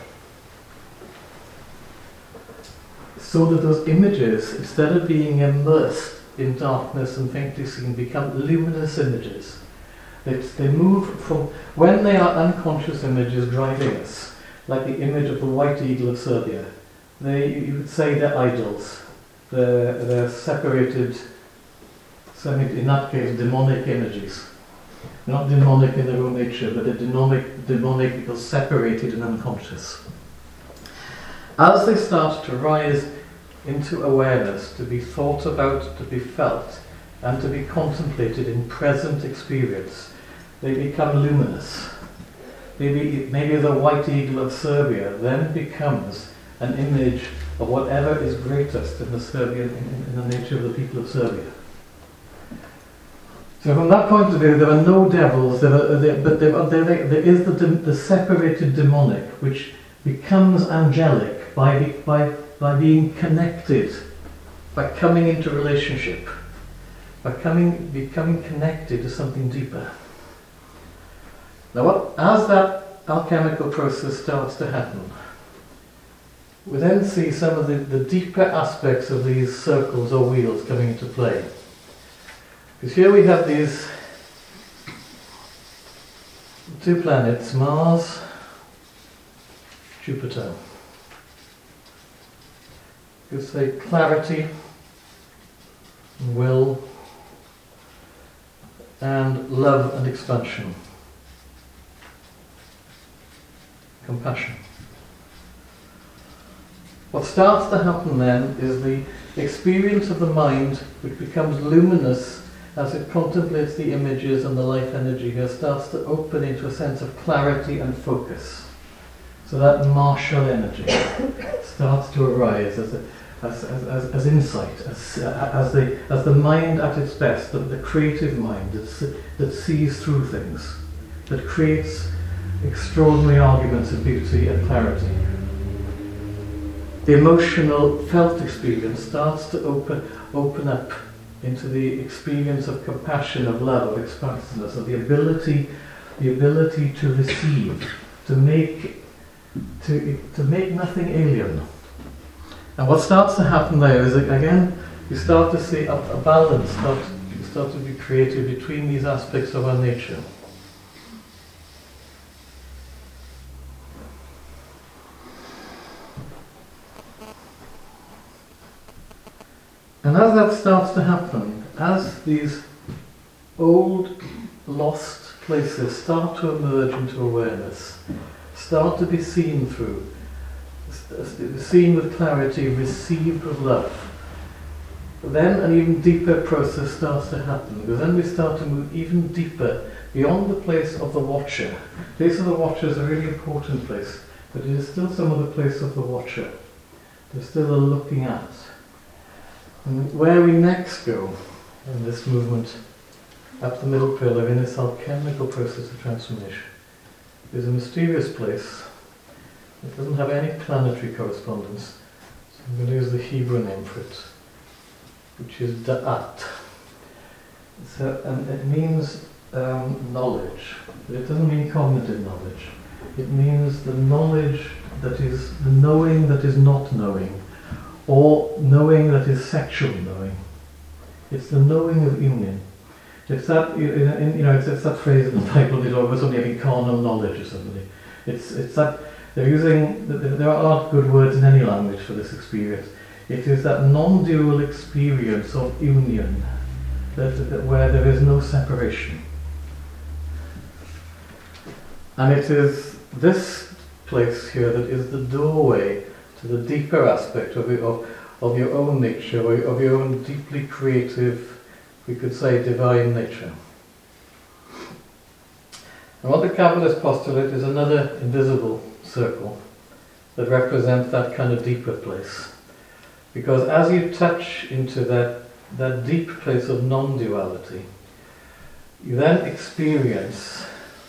So that those images, instead of being immersed in darkness and faintly seen, become luminous images. They, they move from, when they are unconscious images driving us, like the image of the white eagle of Serbia, They, you would say they're idols. they're, they're separated, in that case, demonic energies. Not demonic in their own nature, but they're demonic, demonic because separated and unconscious. As they start to rise into awareness, to be thought about, to be felt, and to be contemplated in present experience, they become luminous. Maybe, maybe the white eagle of Serbia then becomes an image of whatever is greatest in the Serbian, in, in the nature of the people of Serbia. So from that point of view, there are no devils, there are, there, but there, are, there, there is the, the separated demonic, which becomes angelic by, by, by being connected, by coming into relationship, by coming, becoming connected to something deeper. Now, what, as that alchemical process starts to happen, we then see some of the, the deeper aspects of these circles or wheels coming into play. Because here we have these two planets, Mars, Jupiter. You could say clarity, will, and love and expansion. Compassion. What starts to happen then is the experience of the mind, which becomes luminous as it contemplates the images and the life energy here, starts to open into a sense of clarity and focus. So that martial energy starts to arise as, a, as, as, as, as insight, as, as, the, as the mind at its best, the, the creative mind that, that sees through things, that creates extraordinary arguments of beauty and clarity. The emotional felt experience starts to open, open up into the experience of compassion, of love, of expansiveness, of the ability, the ability to receive, to make, to, to make nothing alien. And what starts to happen there is, again, you start to see a, a balance, start, you start to be created between these aspects of our nature. And as that starts to happen, as these old, lost places start to emerge into awareness, start to be seen through, seen with clarity, received with love, then an even deeper process starts to happen, because then we start to move even deeper beyond the place of the watcher. The place of the watcher is a really important place, but it is still some of the place of the watcher. There's still a looking at. And where we next go in this movement up the middle pillar in this alchemical process of transformation is a mysterious place. It doesn't have any planetary correspondence, so I'm going to use the Hebrew name for it, which is Da'at. So, and it means um, knowledge, but it doesn't mean cognitive knowledge. It means the knowledge that is, the knowing that is not knowing, or knowing that is sexual knowing. It's the knowing of union. It's that, you know, it's, it's that phrase in the Bible, you know, about somebody having carnal knowledge or something. It's, it's that, they're using, there aren't good words in any language for this experience. It is that non-dual experience of union, that, that where there is no separation. And it is this place here that is the doorway to the deeper aspect of, it, of, of your own nature, or of your own deeply creative, we could say, divine nature. And what the Kabbalists postulate is another invisible circle that represents that kind of deeper place. Because as you touch into that, that deep place of non-duality, you then experience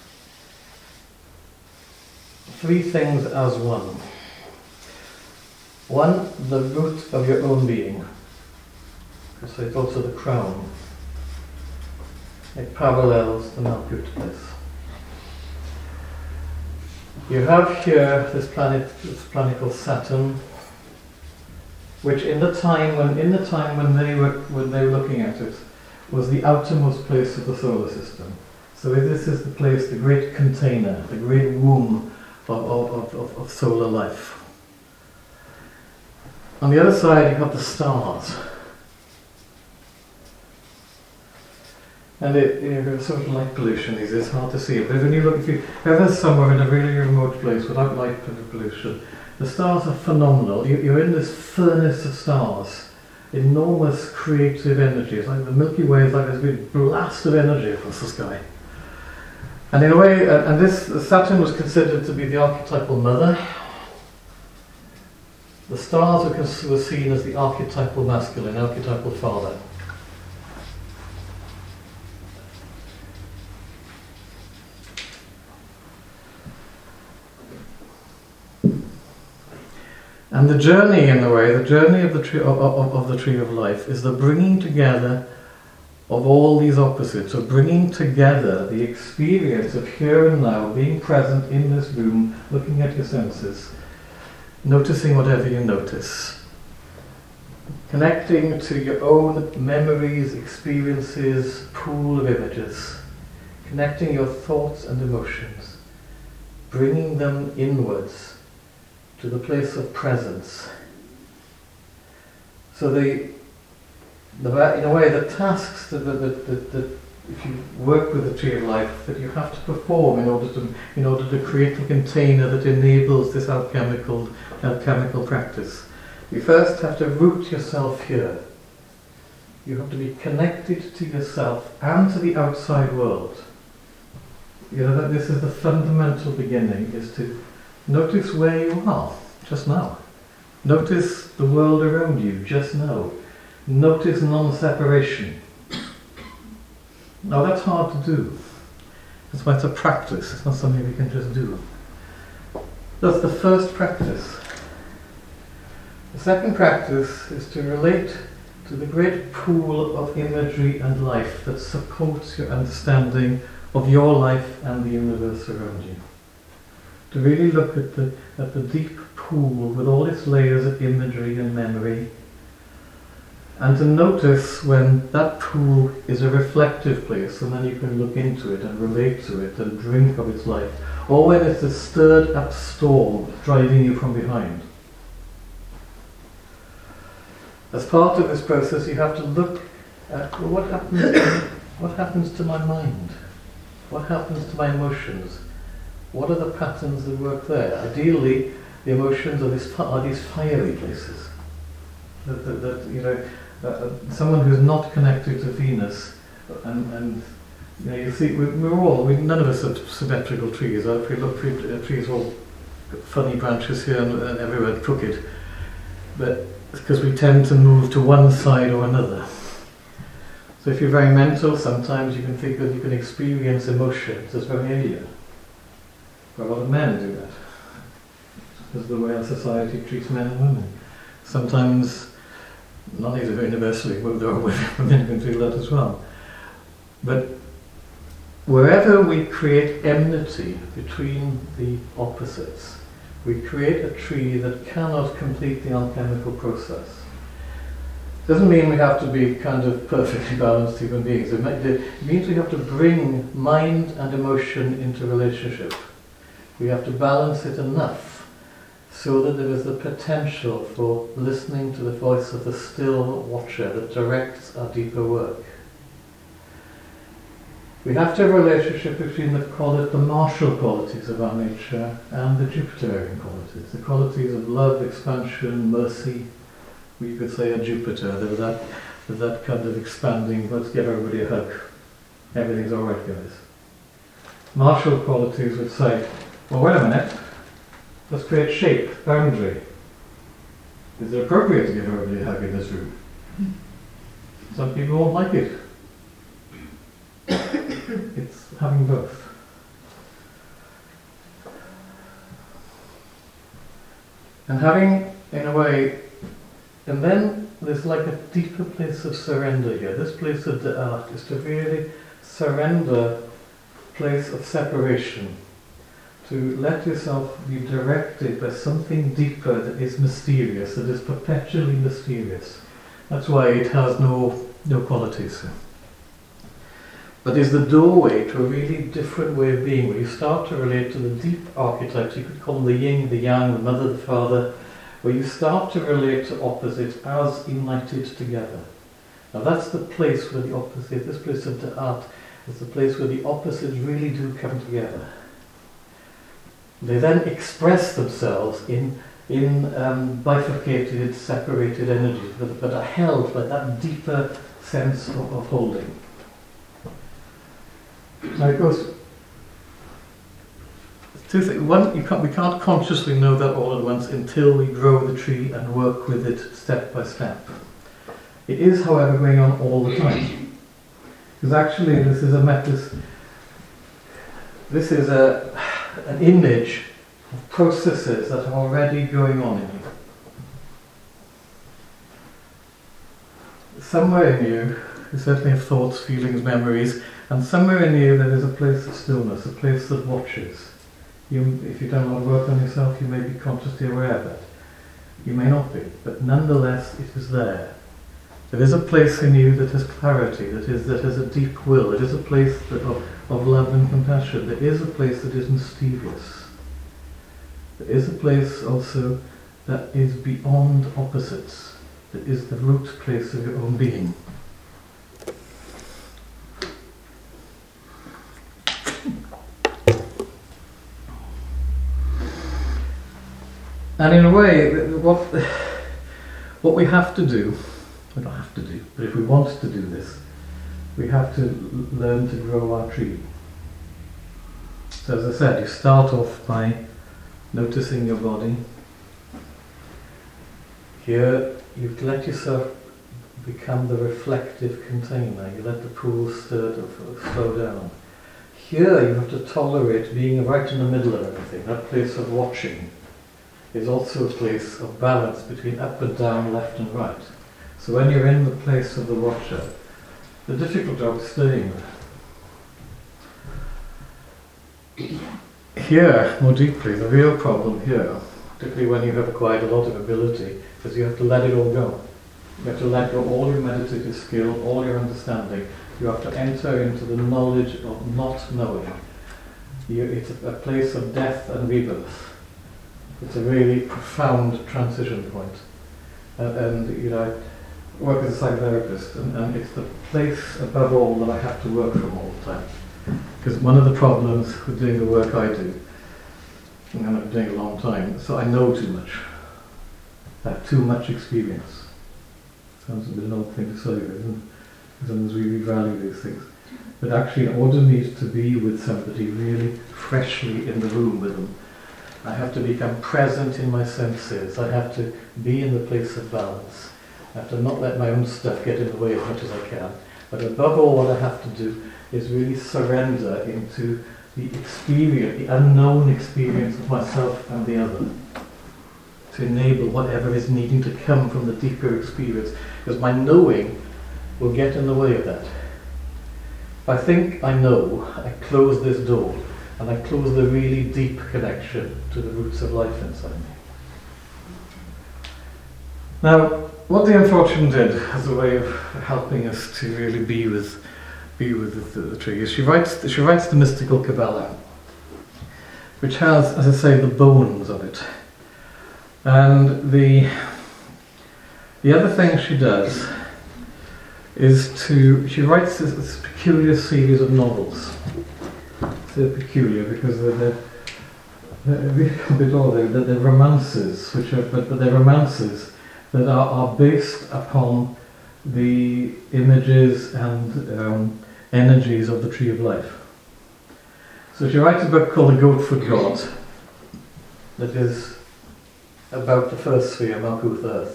three things as one. One, the root of your own being. So it's also the crown. It parallels the Malkut place. You have here this planet, this planet called Saturn, which in the time when in the time when they were when they were looking at it, was the outermost place of the solar system. So this is the place, the great container, the great womb of, of, of, of solar life. On the other side, you've got the stars. And it, you know, there's sort of light pollution these days, it's hard to see it. But when you look, if you're ever somewhere in a really remote place without light pollution, the stars are phenomenal. You, you're in this furnace of stars, enormous creative energy. It's like the Milky Way is like this big blast of energy across the sky. And in a way, uh, and this Saturn was considered to be the archetypal mother. The stars were, cons- were seen as the archetypal masculine, archetypal father. And the journey, in a way, the journey of the tree of, of, of the tree of life is the bringing together of all these opposites, of bringing together the experience of here and now, being present in this room, looking at your senses, noticing whatever you notice, connecting to your own memories, experiences, pool of images, connecting your thoughts and emotions, bringing them inwards to the place of presence. So the, the in a way, the tasks that, that, that, that if you work with the tree of life, that you have to perform in order to in order to create the container that enables this alchemical alchemical practice. You first have to root yourself here. You have to be connected to yourself and to the outside world. You know that this is the fundamental beginning, is to notice where you are, just now. Notice the world around you, just now. Notice non-separation. Now that's hard to do. That's why it's a practice, it's not something we can just do. That's the first practice. The second practice is to relate to the great pool of imagery and life that supports your understanding of your life and the universe around you. To really look at the at the deep pool with all its layers of imagery and memory, and to notice when that pool is a reflective place, and then you can look into it and relate to it and drink of its life, or when it's a stirred up storm driving you from behind. As part of this process, you have to look at, well, what happens to, what happens to my mind? What happens to my emotions? What are the patterns that work there? Ideally, the emotions are, this, are these fiery places. That, that, that you know, uh, someone who's not connected to Venus, and, and you know, you see, we, we're all, we, none of us are symmetrical trees. If we look, uh, trees all got funny branches here and, and everywhere crooked, but it's because we tend to move to one side or another. So if you're very mental, sometimes you can think that you can experience emotions as very alien. A lot of men do that. Because of the way our society treats men and women. Sometimes, not even universally, but there are women who can feel that as well. But wherever we create enmity between the opposites, we create a tree that cannot complete the alchemical process. Doesn't mean we have to be kind of perfectly balanced human beings. It means we have to bring mind and emotion into relationship. We have to balance it enough so that there is the potential for listening to the voice of the still watcher that directs our deeper work. We have to have a relationship between the, call it the martial qualities of our nature and the Jupiterian qualities, the qualities of love, expansion, mercy. We could say a Jupiter, there's that, there's that kind of expanding, let's give everybody a hug. Everything's alright, guys. Martial qualities would say, well, wait a minute, let's create shape, boundary. Is it appropriate to give everybody a hug in this room? Some people won't like it. It's having both. And having, in a way, and then there's like a deeper place of surrender here. This place of the art is to really surrender, place of separation. To let yourself be directed by something deeper that is mysterious, that is perpetually mysterious. That's why it has no no qualities. But is the doorway to a really different way of being, where you start to relate to the deep archetypes. You could call them the yin, the yang, the mother, the father, where you start to relate to opposites as united together. Now that's the place where the opposite, this place of the art, is the place where the opposites really do come together. They then express themselves in, in um, bifurcated, separated energies, but, but are held by that deeper sense of, of holding. Now it goes two things. One, you can't, we can't consciously know that all at once until we grow the tree and work with it step by step. It is, however, going on all the time. Because actually this is a metis, this is a, an image of processes that are already going on in you. Somewhere in you, you certainly have thoughts, feelings, memories, and somewhere in you there is a place of stillness, a place that watches. You, if you've done a lot of work on yourself, you may be consciously aware of that. You may not be, but nonetheless it is there. There is a place in you that has clarity, that is that has a deep will. It is a place that, of, of love and compassion. There is a place that is mischievous. There is a place also that is beyond opposites, that is the root place of your own being. And in a way, what, what we have to do, we don't have to do, but if we want to do this, we have to l- learn to grow our tree. So as I said, you start off by noticing your body. Here, you let yourself become the reflective container. You let the pool stir to slow down. Here, you have to tolerate being right in the middle of everything, that place of watching is also a place of balance between up and down, left and right. So when you're in the place of the watcher, the difficult job is staying there. Here, more deeply, the real problem here, particularly when you have acquired a lot of ability, is you have to let it all go. You have to let go all your meditative skill, all your understanding. You have to enter into the knowledge of not knowing. You, it's a, a place of death and rebirth. It's a really profound transition point. Uh, and, you know, I work as a psychotherapist, and, and it's the place, above all, that I have to work from all the time. Because one of the problems with doing the work I do, and I've been doing it a long time, so I know too much. I have too much experience. Sounds a bit an odd thing to say, isn't it? Sometimes we really value these things. But actually, in order me to be with somebody really freshly in the room with them, I have to become present in my senses. I have to be in the place of balance. I have to not let my own stuff get in the way as much as I can. But above all, what I have to do is really surrender into the experience, the unknown experience of myself and the other, to enable whatever is needing to come from the deeper experience, because my knowing will get in the way of that. If I think I know, I close this door, and I close the really deep connection to the roots of life inside me. Now, what the Unfortunate did as a way of helping us to really be with, be with the, the tree is she writes, she writes the mystical Kabbalah, which has, as I say, the bones of it. And the the other thing she does is to, she writes this, this peculiar series of novels. They're peculiar because they're, they're, they're a bit odd. They're, they're romances, which are, but, but they're romances that are, are based upon the images and um, energies of the Tree of Life. So she writes a book called The Goatfoot God that is about the first sphere, Malkuth Earth.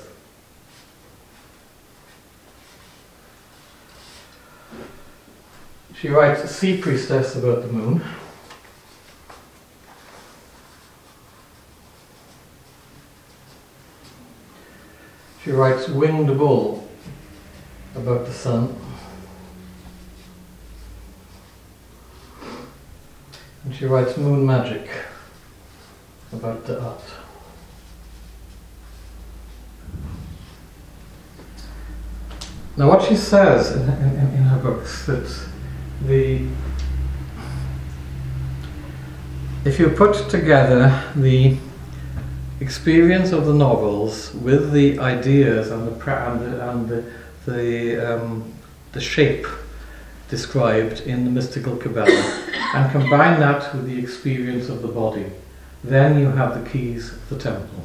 She writes a Sea Priestess about the moon. She writes Winged Bull about the sun. And she writes Moon Magic about the art. Now what she says in, in, in her books, that the if you put together the experience of the novels with the ideas and the pra- and the and the the, um, the shape described in the mystical Kabbalah, and combine that with the experience of the body, then you have the keys of the temple.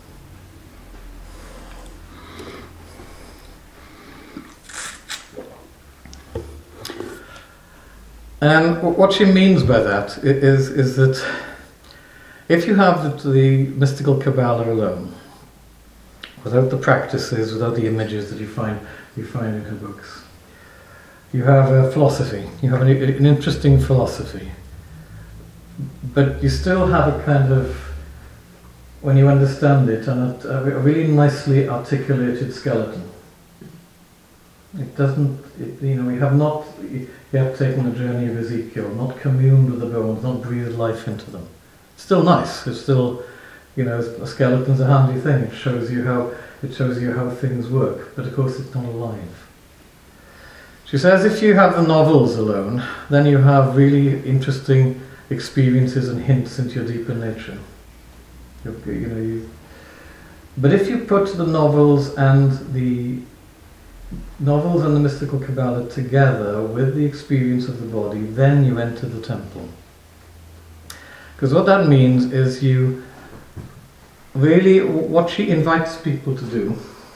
And what she means by that is, is that if you have the, the mystical Kabbalah alone, without the practices, without the images that you find you find in her books, you have a philosophy. You have an, an interesting philosophy, but you still have a kind of, when you understand it, and a, a really nicely articulated skeleton. It doesn't, it, you know, we have not yet taken the journey of Ezekiel, not communed with the bones, not breathed life into them. It's still nice. It's still, you know, a skeleton's a handy thing. It shows you how it shows you how things work, but of course it's not alive. She says if you have the novels alone, then you have really interesting experiences and hints into your deeper nature. You, you know, you, but if you put the novels and the novels and the mystical Kabbalah together with the experience of the body, then you enter the temple. Because what that means is you really, what she invites people to do,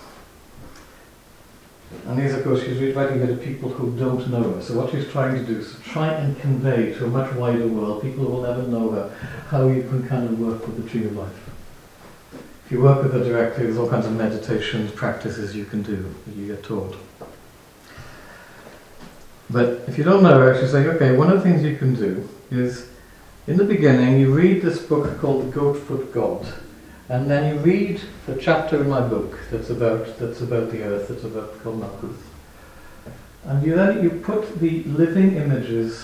and these of course she's inviting her to people who don't know her, so what she's trying to do is to try and convey to a much wider world, people who will never know her, how you can kind of work with the tree of life. If you work with her directly, there's all kinds of meditations, practices you can do, that you get taught. But if you don't know her, she's saying, okay, one of the things you can do is, in the beginning, you read this book called The Goatfoot God, and then you read the chapter in my book that's about that's about the earth, that's about called Malkuth. And you then you put the living images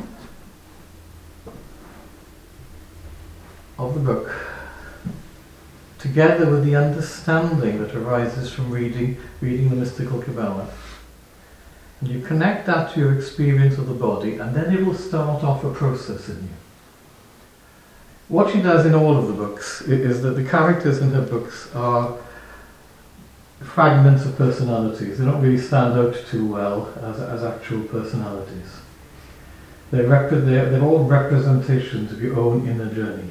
of the book together with the understanding that arises from reading reading the mystical Kabbalah. And you connect that to your experience of the body, and then it will start off a process in you. What she does in all of the books is that the characters in her books are fragments of personalities. They don't really stand out too well as, as actual personalities. They're, rep- they're, they're all representations of your own inner journey.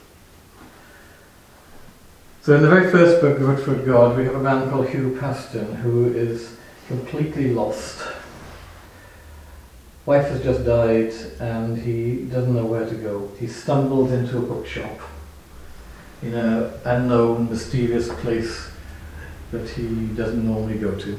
So in the very first book, The Goatfoot God, we have a man called Hugh Paston who is completely lost. Wife has just died and he doesn't know where to go. He stumbles into a bookshop in an unknown, mysterious place that he doesn't normally go to.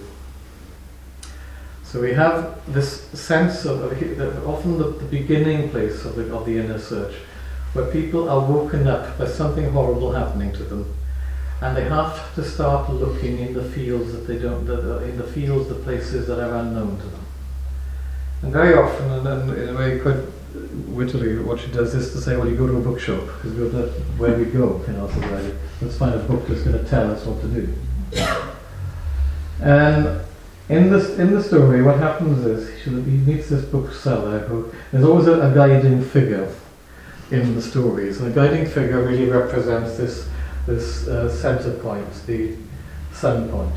So we have this sense of, of often the, the beginning place of the, of the inner search, where people are woken up by something horrible happening to them, and they have to start looking in the fields that they don't, that are in the fields, the places that are unknown to them. And very often, and then in a way quite wittily, what she does is to say, well, you go to a bookshop, because that's where we go, you know, so like, let's find a book that's going to tell us what to do. And in this in the story, what happens is, he meets this bookseller, who, there's always a, a guiding figure in the stories, and the guiding figure really represents this, this uh, center point, the sun point.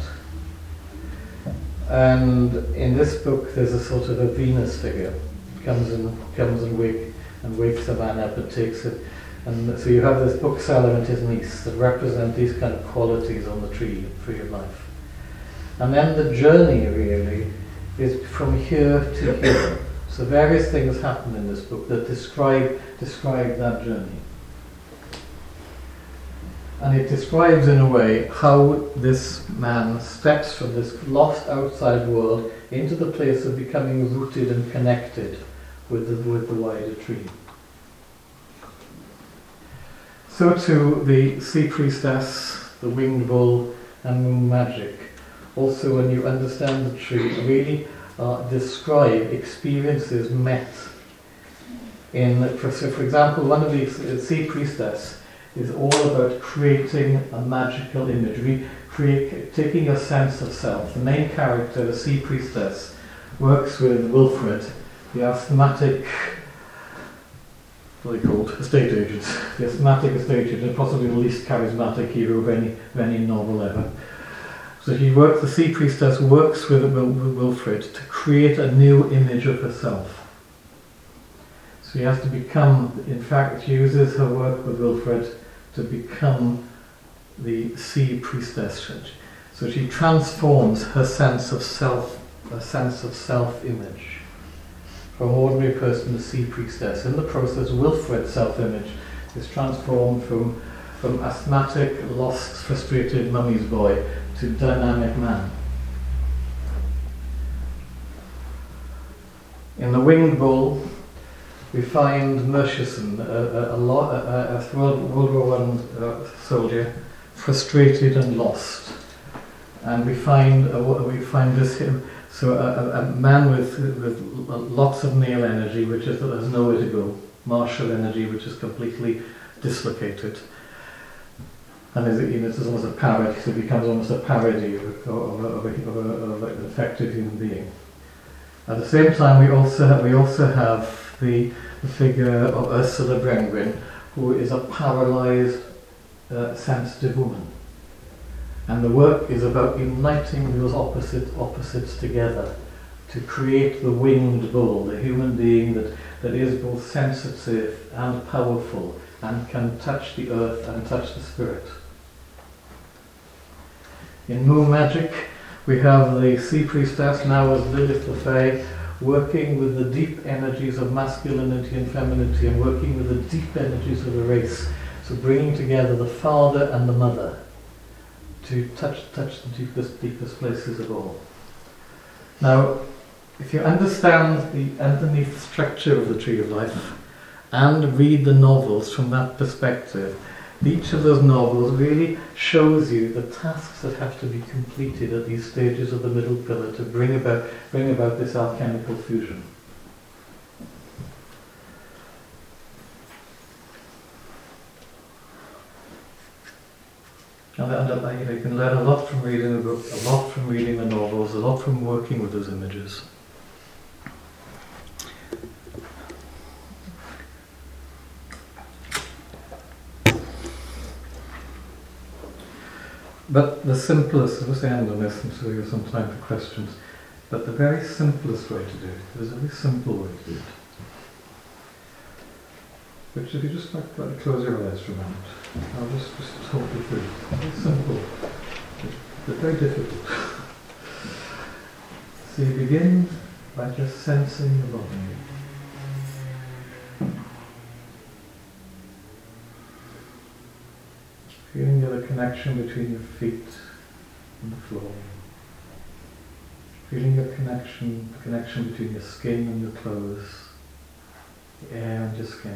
And in this book, there's a sort of a Venus figure. Comes and comes and wake and wakes a man up and takes it. And so you have this bookseller and his niece that represent these kind of qualities on the tree, tree of life. And then the journey really is from here to here. So various things happen in this book that describe describe that journey. And it describes in a way how this man steps from this lost outside world into the place of becoming rooted and connected with the, with the wider tree. So too the sea priestess, the winged bull, and moon magic. Also, when you understand the tree, really uh, describe experiences met in, for, so for example, one of these, the sea priestess, is all about creating a magical imagery, create, taking a sense of self. The main character, the sea priestess, works with Wilfred, the asthmatic what are they called? Estate agents. The asthmatic estate agent, possibly the least charismatic hero of any, of any novel ever. So he works, the sea priestess works with Wil- Wilfred to create a new image of herself. So he has to become, in fact, she uses her work with Wilfred to become the sea priestess. So she transforms her sense of self, her sense of self-image. From ordinary person to sea priestess. In the process, Wilfred's self-image is transformed from, from asthmatic, lost, frustrated mummy's boy to dynamic man. In The Winged Bull, we find Murchison, a, a, a, lo- a, a World, World War One uh, soldier, frustrated and lost. And we find uh, we find this him. So a, a man with, with lots of male energy, which is that there's nowhere to go, martial energy, which is completely dislocated, and is, you know, it's almost a parody. So it becomes almost a parody of, of, of, of, a, of, a, of an effective human being. At the same time, we also have, we also have the, the figure of Ursula Brengwin, who is a paralysed, uh, sensitive woman. And the work is about uniting those opposite opposites together to create the winged bull, the human being that, that is both sensitive and powerful and can touch the earth and touch the spirit. In Moon Magic, we have the sea priestess, now as Lilith the Fae, working with the deep energies of masculinity and femininity and working with the deep energies of the race. So bringing together the father and the mother to touch touch the deepest deepest places of all. Now, if you understand the underneath structure of the Tree of Life and read the novels from that perspective, each of those novels really shows you the tasks that have to be completed at these stages of the middle pillar to bring about bring about this alchemical fusion. And, and uh, you know, you can learn a lot from reading the book, a lot from reading the novels, a lot from working with those images. But the simplest, let's end on this and so we have some time for questions, but the very simplest way to do it, there's a very simple way to do it. Which if you just like, like close your eyes for a moment, I'll just, just talk you through. It's simple, but very difficult. So you begin by just sensing the body. Feeling the connection between your feet and the floor. Feeling your connection, the connection between your skin and your clothes, the air and your skin.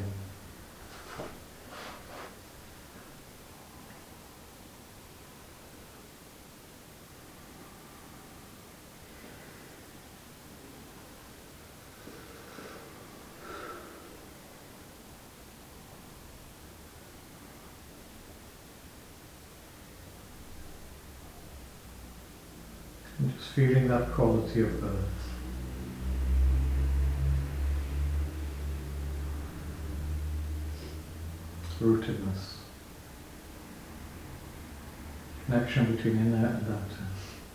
And just feeling that quality of earth. Rootedness. Connection between inner and outer.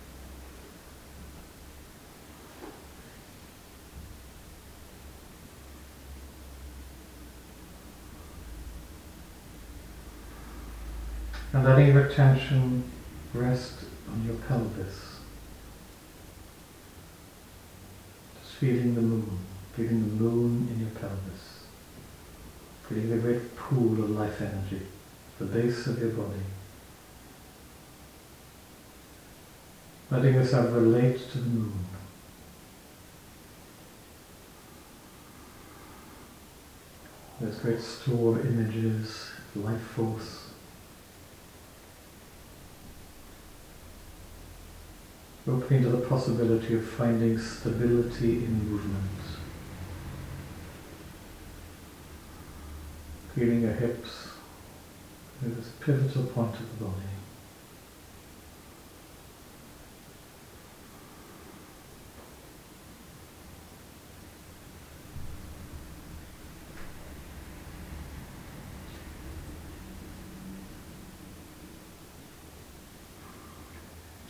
And letting your attention rest on your pelvis. Feeling the moon, feeling the moon in your pelvis, feeling the great pool of life energy, the base of your body. Letting yourself relate to the moon. There's great store of images, life force. Opening to the possibility of finding stability in movement. Feeling your hips at this pivotal point of the body.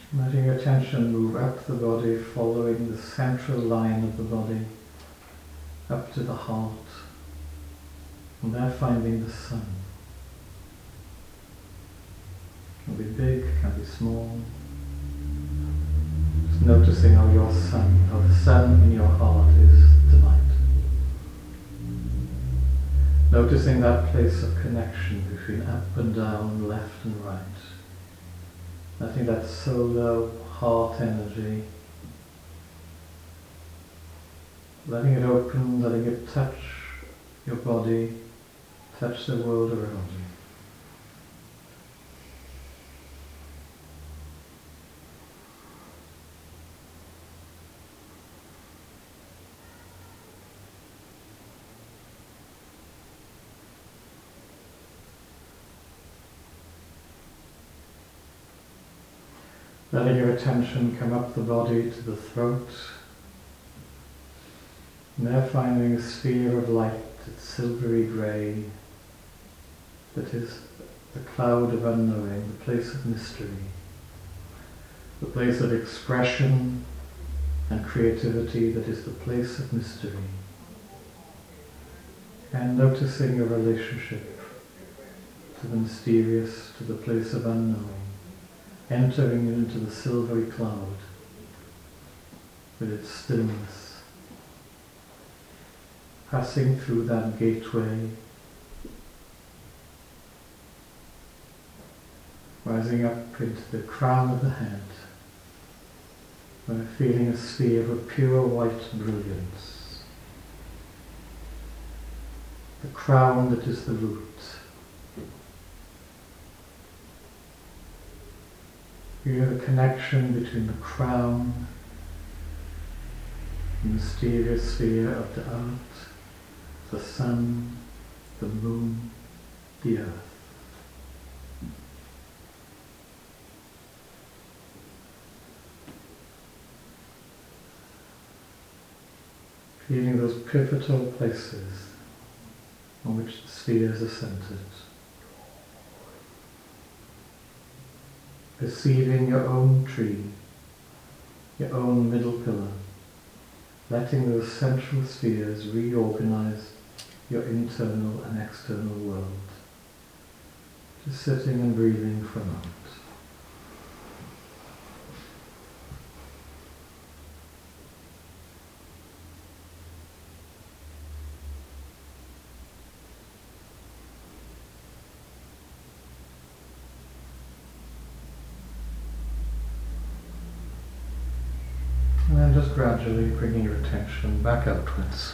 Letting your attention move up the body, following the central line of the body, up to the heart, and there finding the sun. Can be big, can be small. Just noticing how your sun, how the sun in your heart is tonight. Noticing that place of connection between up and down, left and right. Letting that solar heart energy, letting it open, letting it touch your body, touch the world around you. Letting your attention come up the body to the throat, and there finding a sphere of light that's silvery grey, that is the cloud of unknowing, the place of mystery, the place of expression and creativity that is the place of mystery. And noticing your relationship to the mysterious, to the place of unknowing. Entering into the silvery cloud with its stillness, passing through that gateway, rising up into the crown of the head, where feeling a sphere of pure white brilliance, the crown that is the root. You have a connection between the crown, the mysterious sphere of the earth, the sun, the moon, the earth. Feeling those pivotal places on which the spheres are centered. Perceiving your own tree, your own middle pillar, letting those central spheres reorganize your internal and external world. Just sitting and breathing for a moment. And then just gradually bringing your attention back outwards.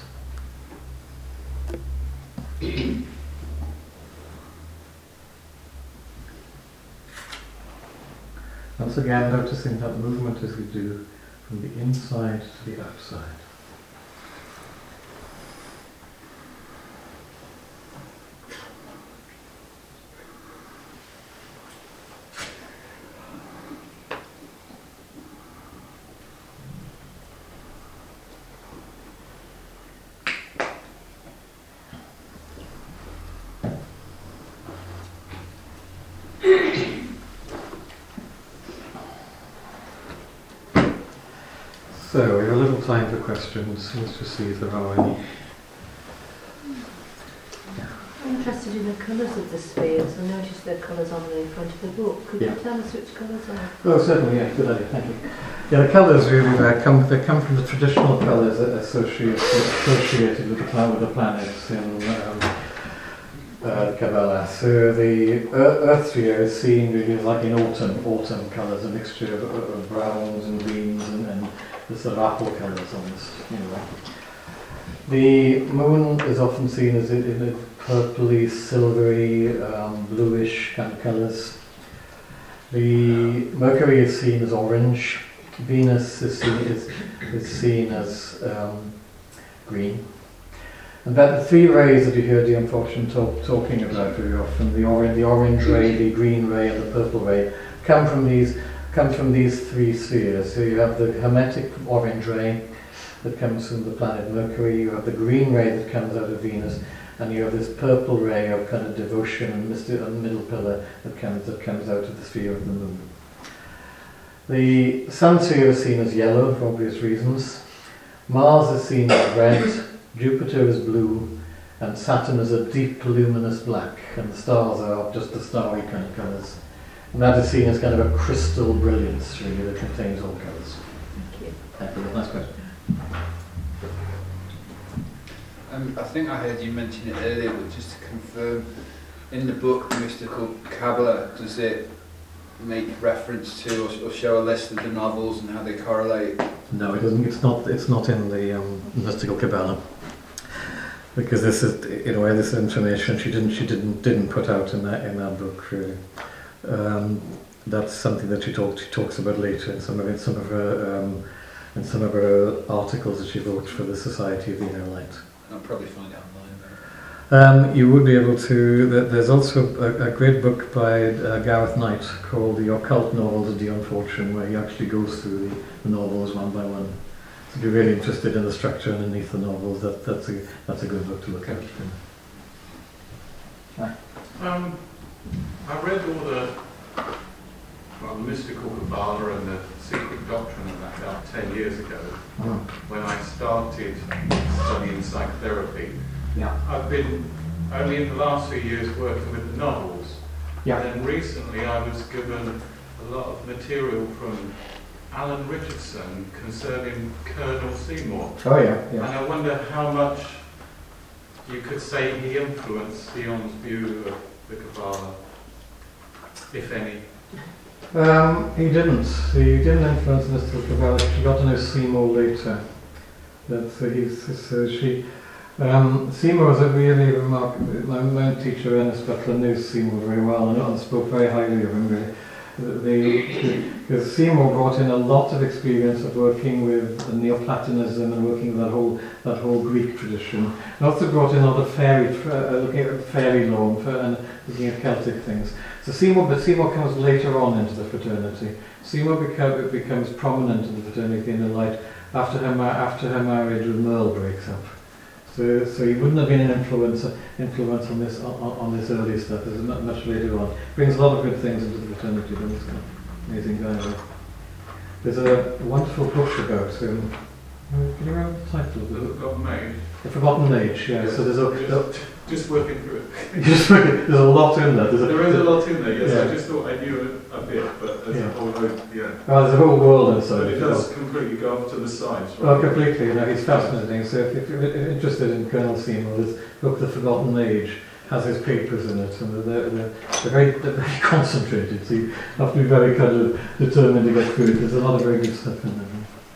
Once again, noticing that movement as we do from the inside to the outside. So, we have a little time for questions. Let's just see if there are any. I'm interested in the colours of the spheres. I noticed the colours on the front of the book. Could Yeah. you tell us which colours are? Oh, certainly, yeah, good idea, thank you. Yeah, the colours really uh, come, they come from the traditional colours associated, associated with the, plan, with the planets in um, uh, Kabbalah. So the Earth sphere is seen really like in autumn, autumn colours, a mixture of, of browns and greens and, and the sort of apple colours almost, you know. The moon is often seen as in, in a purpley, silvery, um, bluish kind of colours. The Mercury is seen as orange. Venus is seen, is, is seen as um, green. And that the three rays that you hear the unfortunate talk, talking about very often, the, or, the orange ray, the green ray and the purple ray, come from these come from these three spheres. So you have the Hermetic orange ray that comes from the planet Mercury, you have the green ray that comes out of Venus, and you have this purple ray of kind of devotion and mystery and middle pillar that comes that comes out of the sphere of the moon. The Sun sphere is seen as yellow for obvious reasons. Mars is seen as red, Jupiter is blue, and Saturn is a deep luminous black, and the stars are just the starry kind of colours. And that is seen as kind of a crystal brilliance, really, that contains all colours. Thank you. Thank you. Nice question. Um, I think I heard you mention it earlier, but just to confirm, in the book Mystical Kabbalah, does it make reference to or, or show a list of the novels and how they correlate? No, it doesn't. It's not. It's not in the um, Mystical Kabbalah, because this is, in a way, this information she didn't. She didn't didn't put out in that in that book. Really, um, that's something that she talks. She talks about later in some of in some of her um, in some of her articles that she wrote for the Society of the Inner Light. I'll probably find it online. Um, you would be able to. There's also a, a great book by uh, Gareth Knight called The Occult Novels of Dion Fortune, where he actually goes through the, the novels one by one. So if you're really interested in the structure underneath the novels, that, that's a that's a good book to look at. Um, I read all the well, mystical Kabbalah and the secret doctrine of that about ten years ago Oh. when I started studying psychotherapy. Yeah. I've been only in the last few years working with the novels. Yeah. And then recently I was given a lot of material from Alan Richardson concerning Colonel Seymour. Oh yeah. And Yeah. I wonder how much you could say he influenced Dion's view of the Kabbalah, if any. Um, he didn't. He didn't influence Mystical Kabbalah. She got to know Seymour later. That's uh, he's, he's, uh, she. Um, Seymour was a really remarkable. My, my teacher Ernest Butler knew Seymour very well and, and spoke very highly of him. Really. Because Seymour brought in a lot of experience of working with Neoplatonism and working with that whole that whole Greek tradition. And also brought in a lot of fairy, uh, looking at fairy lore and, and looking at Celtic things. So Seymour, but Seymour comes later on into the fraternity. Seymour become, becomes prominent in the fraternity in the light after her ma- after her marriage with Merle breaks up. So, so he wouldn't have been an influence influence on this on, on this early stuff. There's not much later on. Brings a lot of good things into the fraternity. But it's an amazing guy. There's a wonderful book about him. Can you remember the title of the The book? Forgotten Age. The Forgotten Age. Yeah. Yes. So there's a Just, just working through it. just there's a lot in there. There's a, There is a lot in there, yes. Yeah. I just thought I knew a, a bit, but as Yeah. a whole, yeah. Well, there's a whole world inside. But it it. does completely go off to the sides, right? Well, completely. You know, he's fascinating. So if, if you're interested in Colonel Seymour, this book, The Forgotten Age, has his papers in it, and they're, they're, they're, very, they're very concentrated. So you have to be very kind of determined to get through it. There's a lot of very good stuff in there.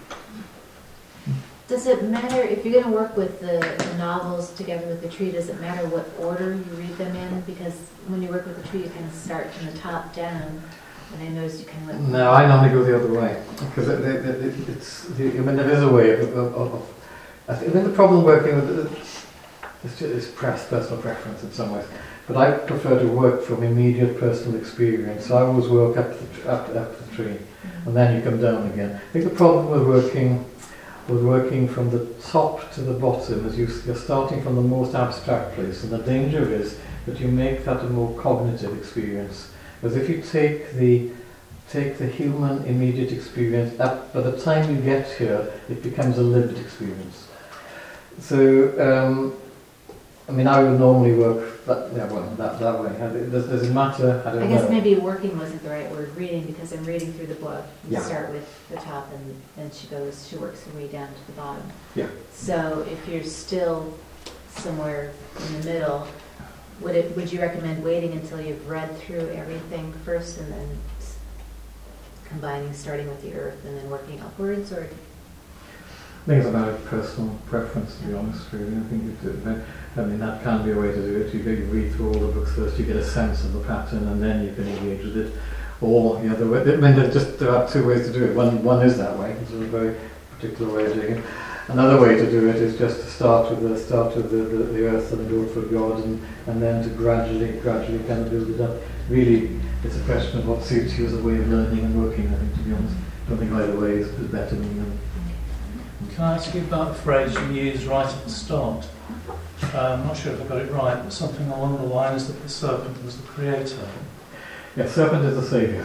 Does it matter, if you're going to work with the, the novels together with the tree, does it matter what order you read them in? Because when you work with the tree, you kind of start from the top down, and I noticed you kind of like... No, I normally go the other way, because it, it, it, it's, I mean, there is a way of, of, of, of I think the problem working with it, it's, it's press, personal preference in some ways, but I prefer to work from immediate personal experience. So I always work up the, up, up the tree, and then you come down again. I think the problem with working with working from the top to the bottom is you, you're starting from the most abstract place, and the danger is that you make that a more cognitive experience. Because if you take the take the human immediate experience up, by the time you get here, it becomes a lived experience. So, um, I mean, I would normally work that, yeah, well, that, that way. Does, does it matter? I don't I guess know. maybe working wasn't the right word, reading, because I'm reading through the book. You Yeah. start with the top, and then she goes, she works her way down to the bottom. Yeah. So if you're still somewhere in the middle, would it, would you recommend waiting until you've read through everything first and then s- combining, starting with the earth and then working upwards, or? I think it's about personal preference, to be honest, really. I think it, I mean, that can be a way to do it. You, go, you read through all the books first, you get a sense of the pattern, and then you can engage with it. Or the other way. I mean, there just there are two ways to do it. One one is that way. It's a very particular way of doing it. Another way to do it is just to start with the start with the, the, the earth and the door for God, and, and then to gradually gradually kind of build it up. Really, it's a question of what suits you as a way of learning and working. I think, to be honest, I don't think either way is, is better than the other. Can I ask you about a phrase you used right at the start? Uh, I'm not sure if I got it right, but something along the lines that the serpent was the creator. Yeah, serpent is the saviour.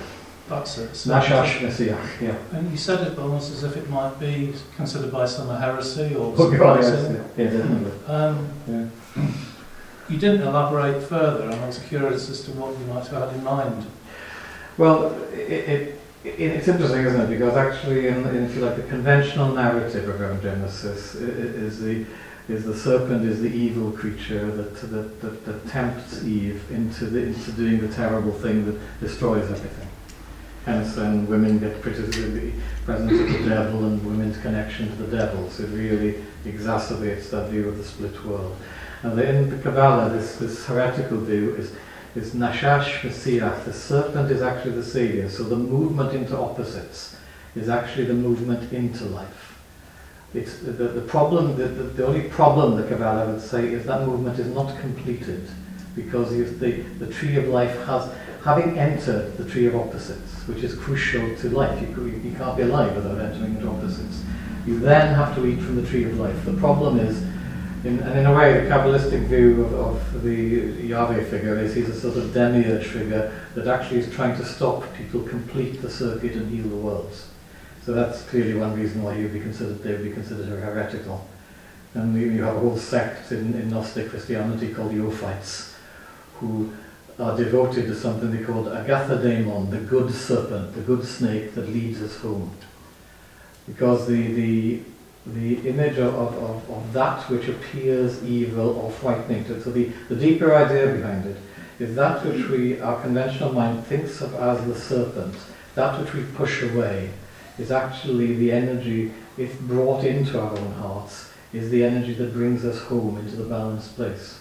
That's it. So- Nashash Messiach, yeah. And you said it almost as if it might be considered by some a heresy or Oh, God, yes, surprising. yeah, yeah, definitely. Um, Yeah. you didn't elaborate further, and I was curious as to what you might have had in mind. Well, it, it, it, it's interesting, isn't it? Because actually, in, in if you like, the conventional narrative around Genesis i- i- is the is the serpent is the evil creature that that, that, that tempts Eve into the into doing the terrible thing that destroys everything. Hence, then women get criticised the presence of the devil and women's connection to the devil. So it really exacerbates that view of the split world. And in the Kabbalah, this this heretical view is. is Nashash Messiah. The serpent is actually the savior. So the movement into opposites is actually the movement into life. It's the, the problem, the, the, the only problem the Kabbalah would say is that movement is not completed because if the, the tree of life has, having entered the tree of opposites, which is crucial to life, you, you can't be alive without entering into opposites. You then have to eat from the tree of life. The problem is In, and in a way, the Kabbalistic view of, of the Yahweh figure is he's a sort of demiurge figure that actually is trying to stop people complete the circuit and heal the worlds. So that's clearly one reason why he would be considered, they would be considered heretical. And you, you have a whole sect in, in Gnostic Christianity called the Ophites, who are devoted to something they call Agatha Daemon, the good serpent, the good snake that leads us home. Because the the the image of, of, of that which appears evil or frightening. So the, the deeper idea behind it is that which we, our conventional mind thinks of as the serpent, that which we push away, is actually the energy, if brought into our own hearts, is the energy that brings us home into the balanced place.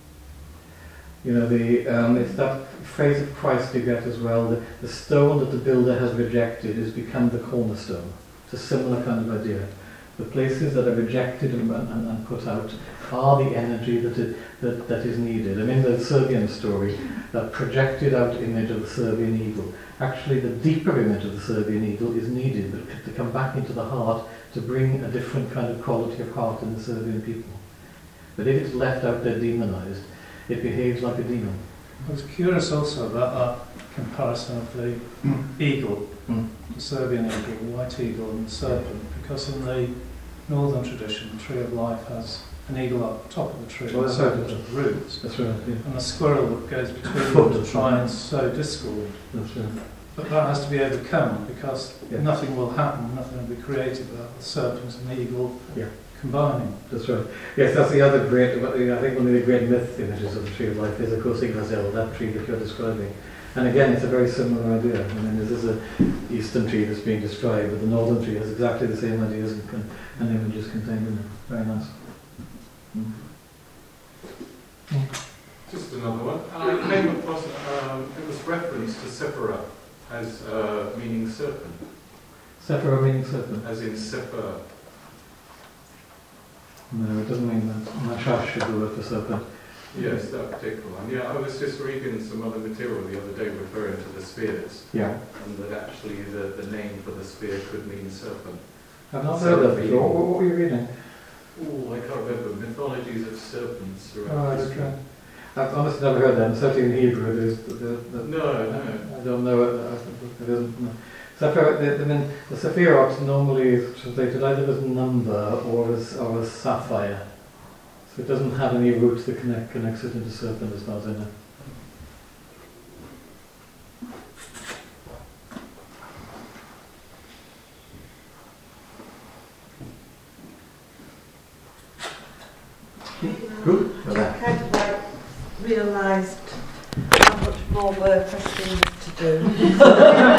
You know, the um, it's that phrase of Christ you get as well, the, the stone that the builder has rejected has become the cornerstone. It's a similar kind of idea. The places that are rejected and, and, and put out are the energy that, it, that that is needed. And in the Serbian story, that projected out image of the Serbian eagle, actually the deeper image of the Serbian eagle is needed to come back into the heart to bring a different kind of quality of heart in the Serbian people. But if it's left out there demonized, it behaves like a demon. I was curious also about that comparison of the eagle, Mm. the Serbian eagle, the white eagle and the serpent, because in the northern tradition the tree of life has an eagle at the top of the tree Oh, and the that's right, serpent that's at the roots, That's right, yeah. and a squirrel that goes between Oh, them to that's try right. and sow discord. That's right. But that has to be overcome because Yeah. nothing will happen, nothing will be created without the serpent and the eagle Yeah. combining. That's right. Yes, that's the other great, I think one of the great myth images of the tree of life is, of course, Yggdrasil, that tree that you're describing. And again, it's a very similar idea. I mean, this is an eastern tree that's being described, but the northern tree has exactly the same ideas and, con- and images contained in it. Very nice. Mm. Just another one. I came across, um, it was referenced to Sephira as uh, meaning serpent, Sephira meaning serpent? as in Sephir. No, it doesn't mean that. Nashash should be the word for serpent. Yes, that particular one. Yeah, I was just reading some other material the other day referring to the spheres, Yeah. and that actually the, the name for the sphere could mean serpent. I've not heard that before. What, what were you reading? Oh, I can't remember. Mythologies of serpents Oh, throughout that's history. right. I've honestly never heard that. And certainly in Hebrew, it is. The, the, the, No, no. I don't know it. It isn't. No. Sephira, the, I mean, the Sephirot normally is translated either as number or as or as sapphire. So it doesn't have any roots that connect connects it into serpent as far as I know. Good. Well, I that- kind of like realised how much more work I still need to do.